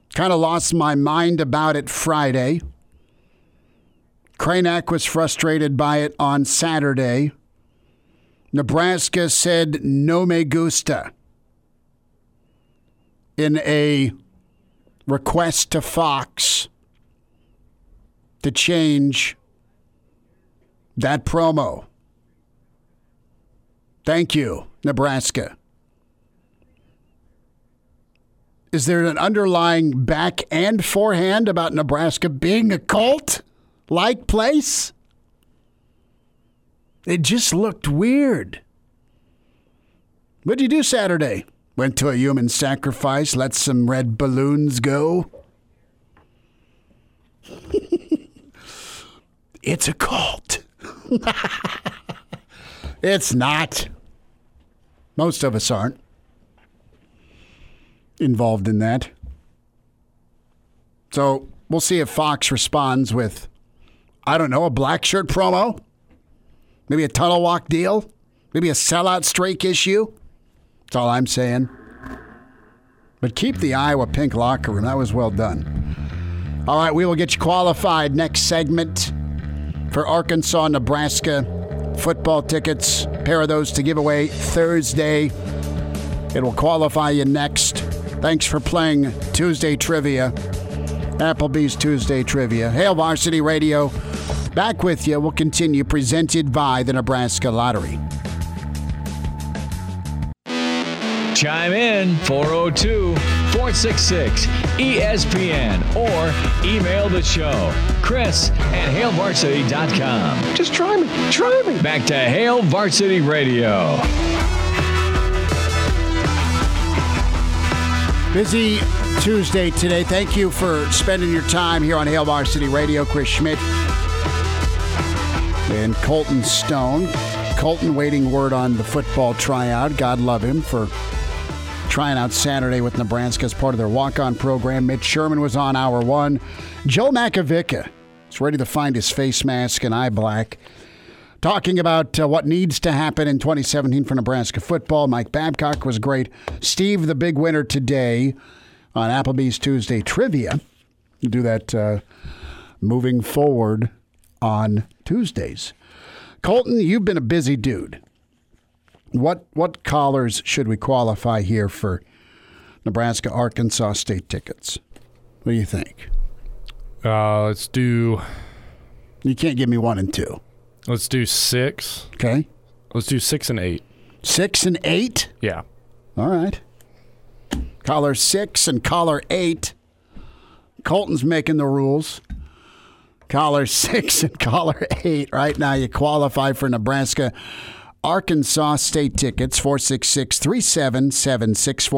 Kind of lost my mind about it Friday. Kranak was frustrated by it on Saturday. Nebraska said no me gusta in a request to Fox to change that promo. Thank you, Nebraska. Is there an underlying back and forehand about Nebraska being a cult-like place? It just looked weird. What'd you do Saturday? Went to a human sacrifice, let some red balloons go. It's a cult. It's not. Most of us aren't involved in that. So we'll see if Fox responds with, I don't know, a black shirt promo? Maybe a tunnel walk deal? Maybe a sellout streak issue? That's all I'm saying. But keep the Iowa pink locker room. That was well done. All right, we will get you qualified next segment for Arkansas, Nebraska football tickets. A pair of those to give away Thursday. It will qualify you next. Thanks for playing Tuesday Trivia. Applebee's Tuesday Trivia. Hail Varsity Radio. Back with you. We'll continue. Presented by the Nebraska Lottery. Chime in 402-466-ESPN or email the show, Chris@HailVarsity.com. Just try me. Try me. Back to Hail Varsity Radio. Busy Tuesday today. Thank you for spending your time here on Hail Varsity Radio. Chris Schmidt and Colton Stone. Colton waiting word on the football tryout. God love him for trying out Saturday with Nebraska as part of their walk-on program. Mitch Sherman was on hour one. Joe Makovicka is ready to find his face mask and eye black. Talking about what needs to happen in 2017 for Nebraska football. Mike Babcock was great. Steve, the big winner today on Applebee's Tuesday Trivia. We'll do that moving forward on Tuesdays. Colton, you've been a busy dude. What callers should we qualify here for Nebraska Arkansas State tickets? What do you think? Let's do. You can't give me 1 and 2. Let's do 6. Okay. Let's do 6 and 8. 6 and 8? Yeah. All right. Caller 6 and caller 8. Colton's making the rules. Caller 6 and caller 8. Right now you qualify for Nebraska Arkansas State tickets, 466-3776,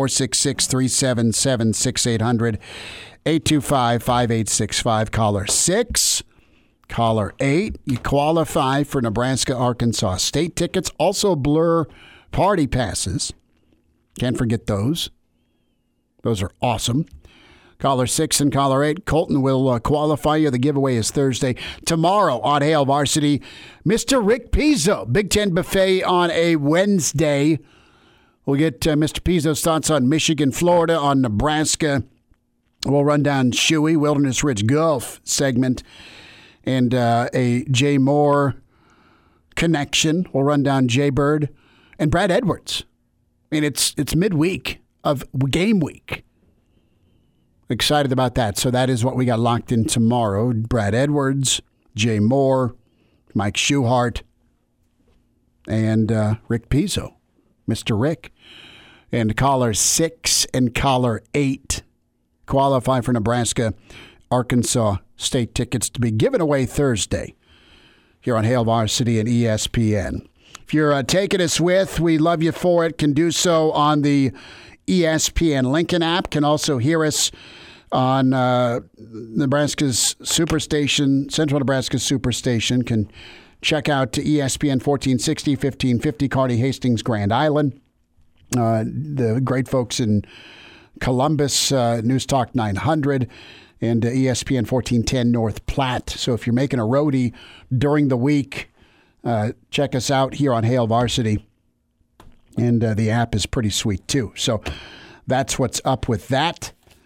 466-3776, 800-825-5865. Caller 6, caller 8. You qualify for Nebraska Arkansas State tickets. Also Blur party passes. Can't forget those. Those are awesome. Caller 6 and caller 8. Colton will qualify you. The giveaway is Thursday. Tomorrow on Hail Varsity, Mr. Rick Pizzo. Big Ten Buffet on a Wednesday. We'll get Mr. Pizzo's thoughts on Michigan, Florida, on Nebraska. We'll run down Shuey, Wilderness Ridge Golf segment, and a Jay Moore connection. We'll run down Jay Bird and Brad Edwards. I mean, it's midweek of game week. Excited about that. So that is what we got locked in tomorrow. Brad Edwards, Jay Moore, Mike Schuhart, and Rick Pizzo, Mr. Rick. And caller 6 and caller 8 qualify for Nebraska Arkansas State tickets to be given away Thursday here on Hail Varsity and ESPN. If you're taking us with, we love you for it. Can do so on the ESPN Lincoln app. Can also hear us on Nebraska's Superstation, Central Nebraska's Superstation. Can check out ESPN 1460, 1550, Kearney, Hastings, Grand Island. The great folks in Columbus, News Talk 900, and ESPN 1410 North Platte. So if you're making a roadie during the week, check us out here on Hail Varsity. And the app is pretty sweet, too. So that's what's up with that.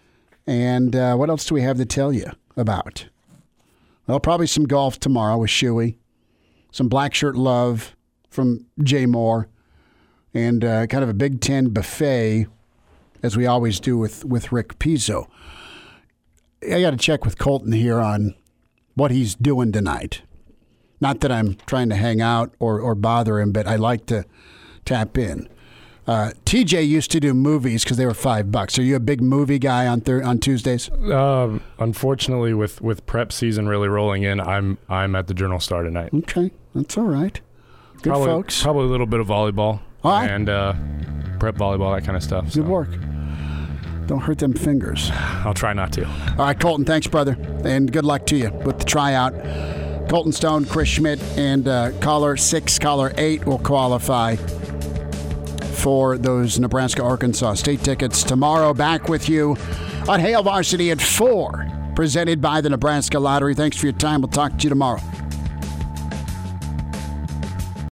And what else do we have to tell you about? Well, probably some golf tomorrow with Shuey, some Black Shirt Love from Jay Moore, and kind of a Big Ten buffet, as we always do with Rick Pizzo. I got to check with Colton here on what he's doing tonight. Not that I'm trying to hang out or bother him, but I like to tap in. TJ used to do movies because they were $5. Are you a big movie guy on Tuesdays? Unfortunately, with prep season really rolling in, I'm at the Journal-Star tonight. Okay, that's all right. Good folks. Probably a little bit of volleyball and prep volleyball, that kind of stuff. Good work. Don't hurt them fingers. I'll try not to. All right, Colton, thanks, brother, and good luck to you with the tryout. Colton Stone, Chris Schmidt, and caller 6, caller 8 will qualify for those Nebraska-Arkansas State tickets tomorrow. Back with you on Hail Varsity at 4, presented by the Nebraska Lottery. Thanks for your time. We'll talk to you tomorrow.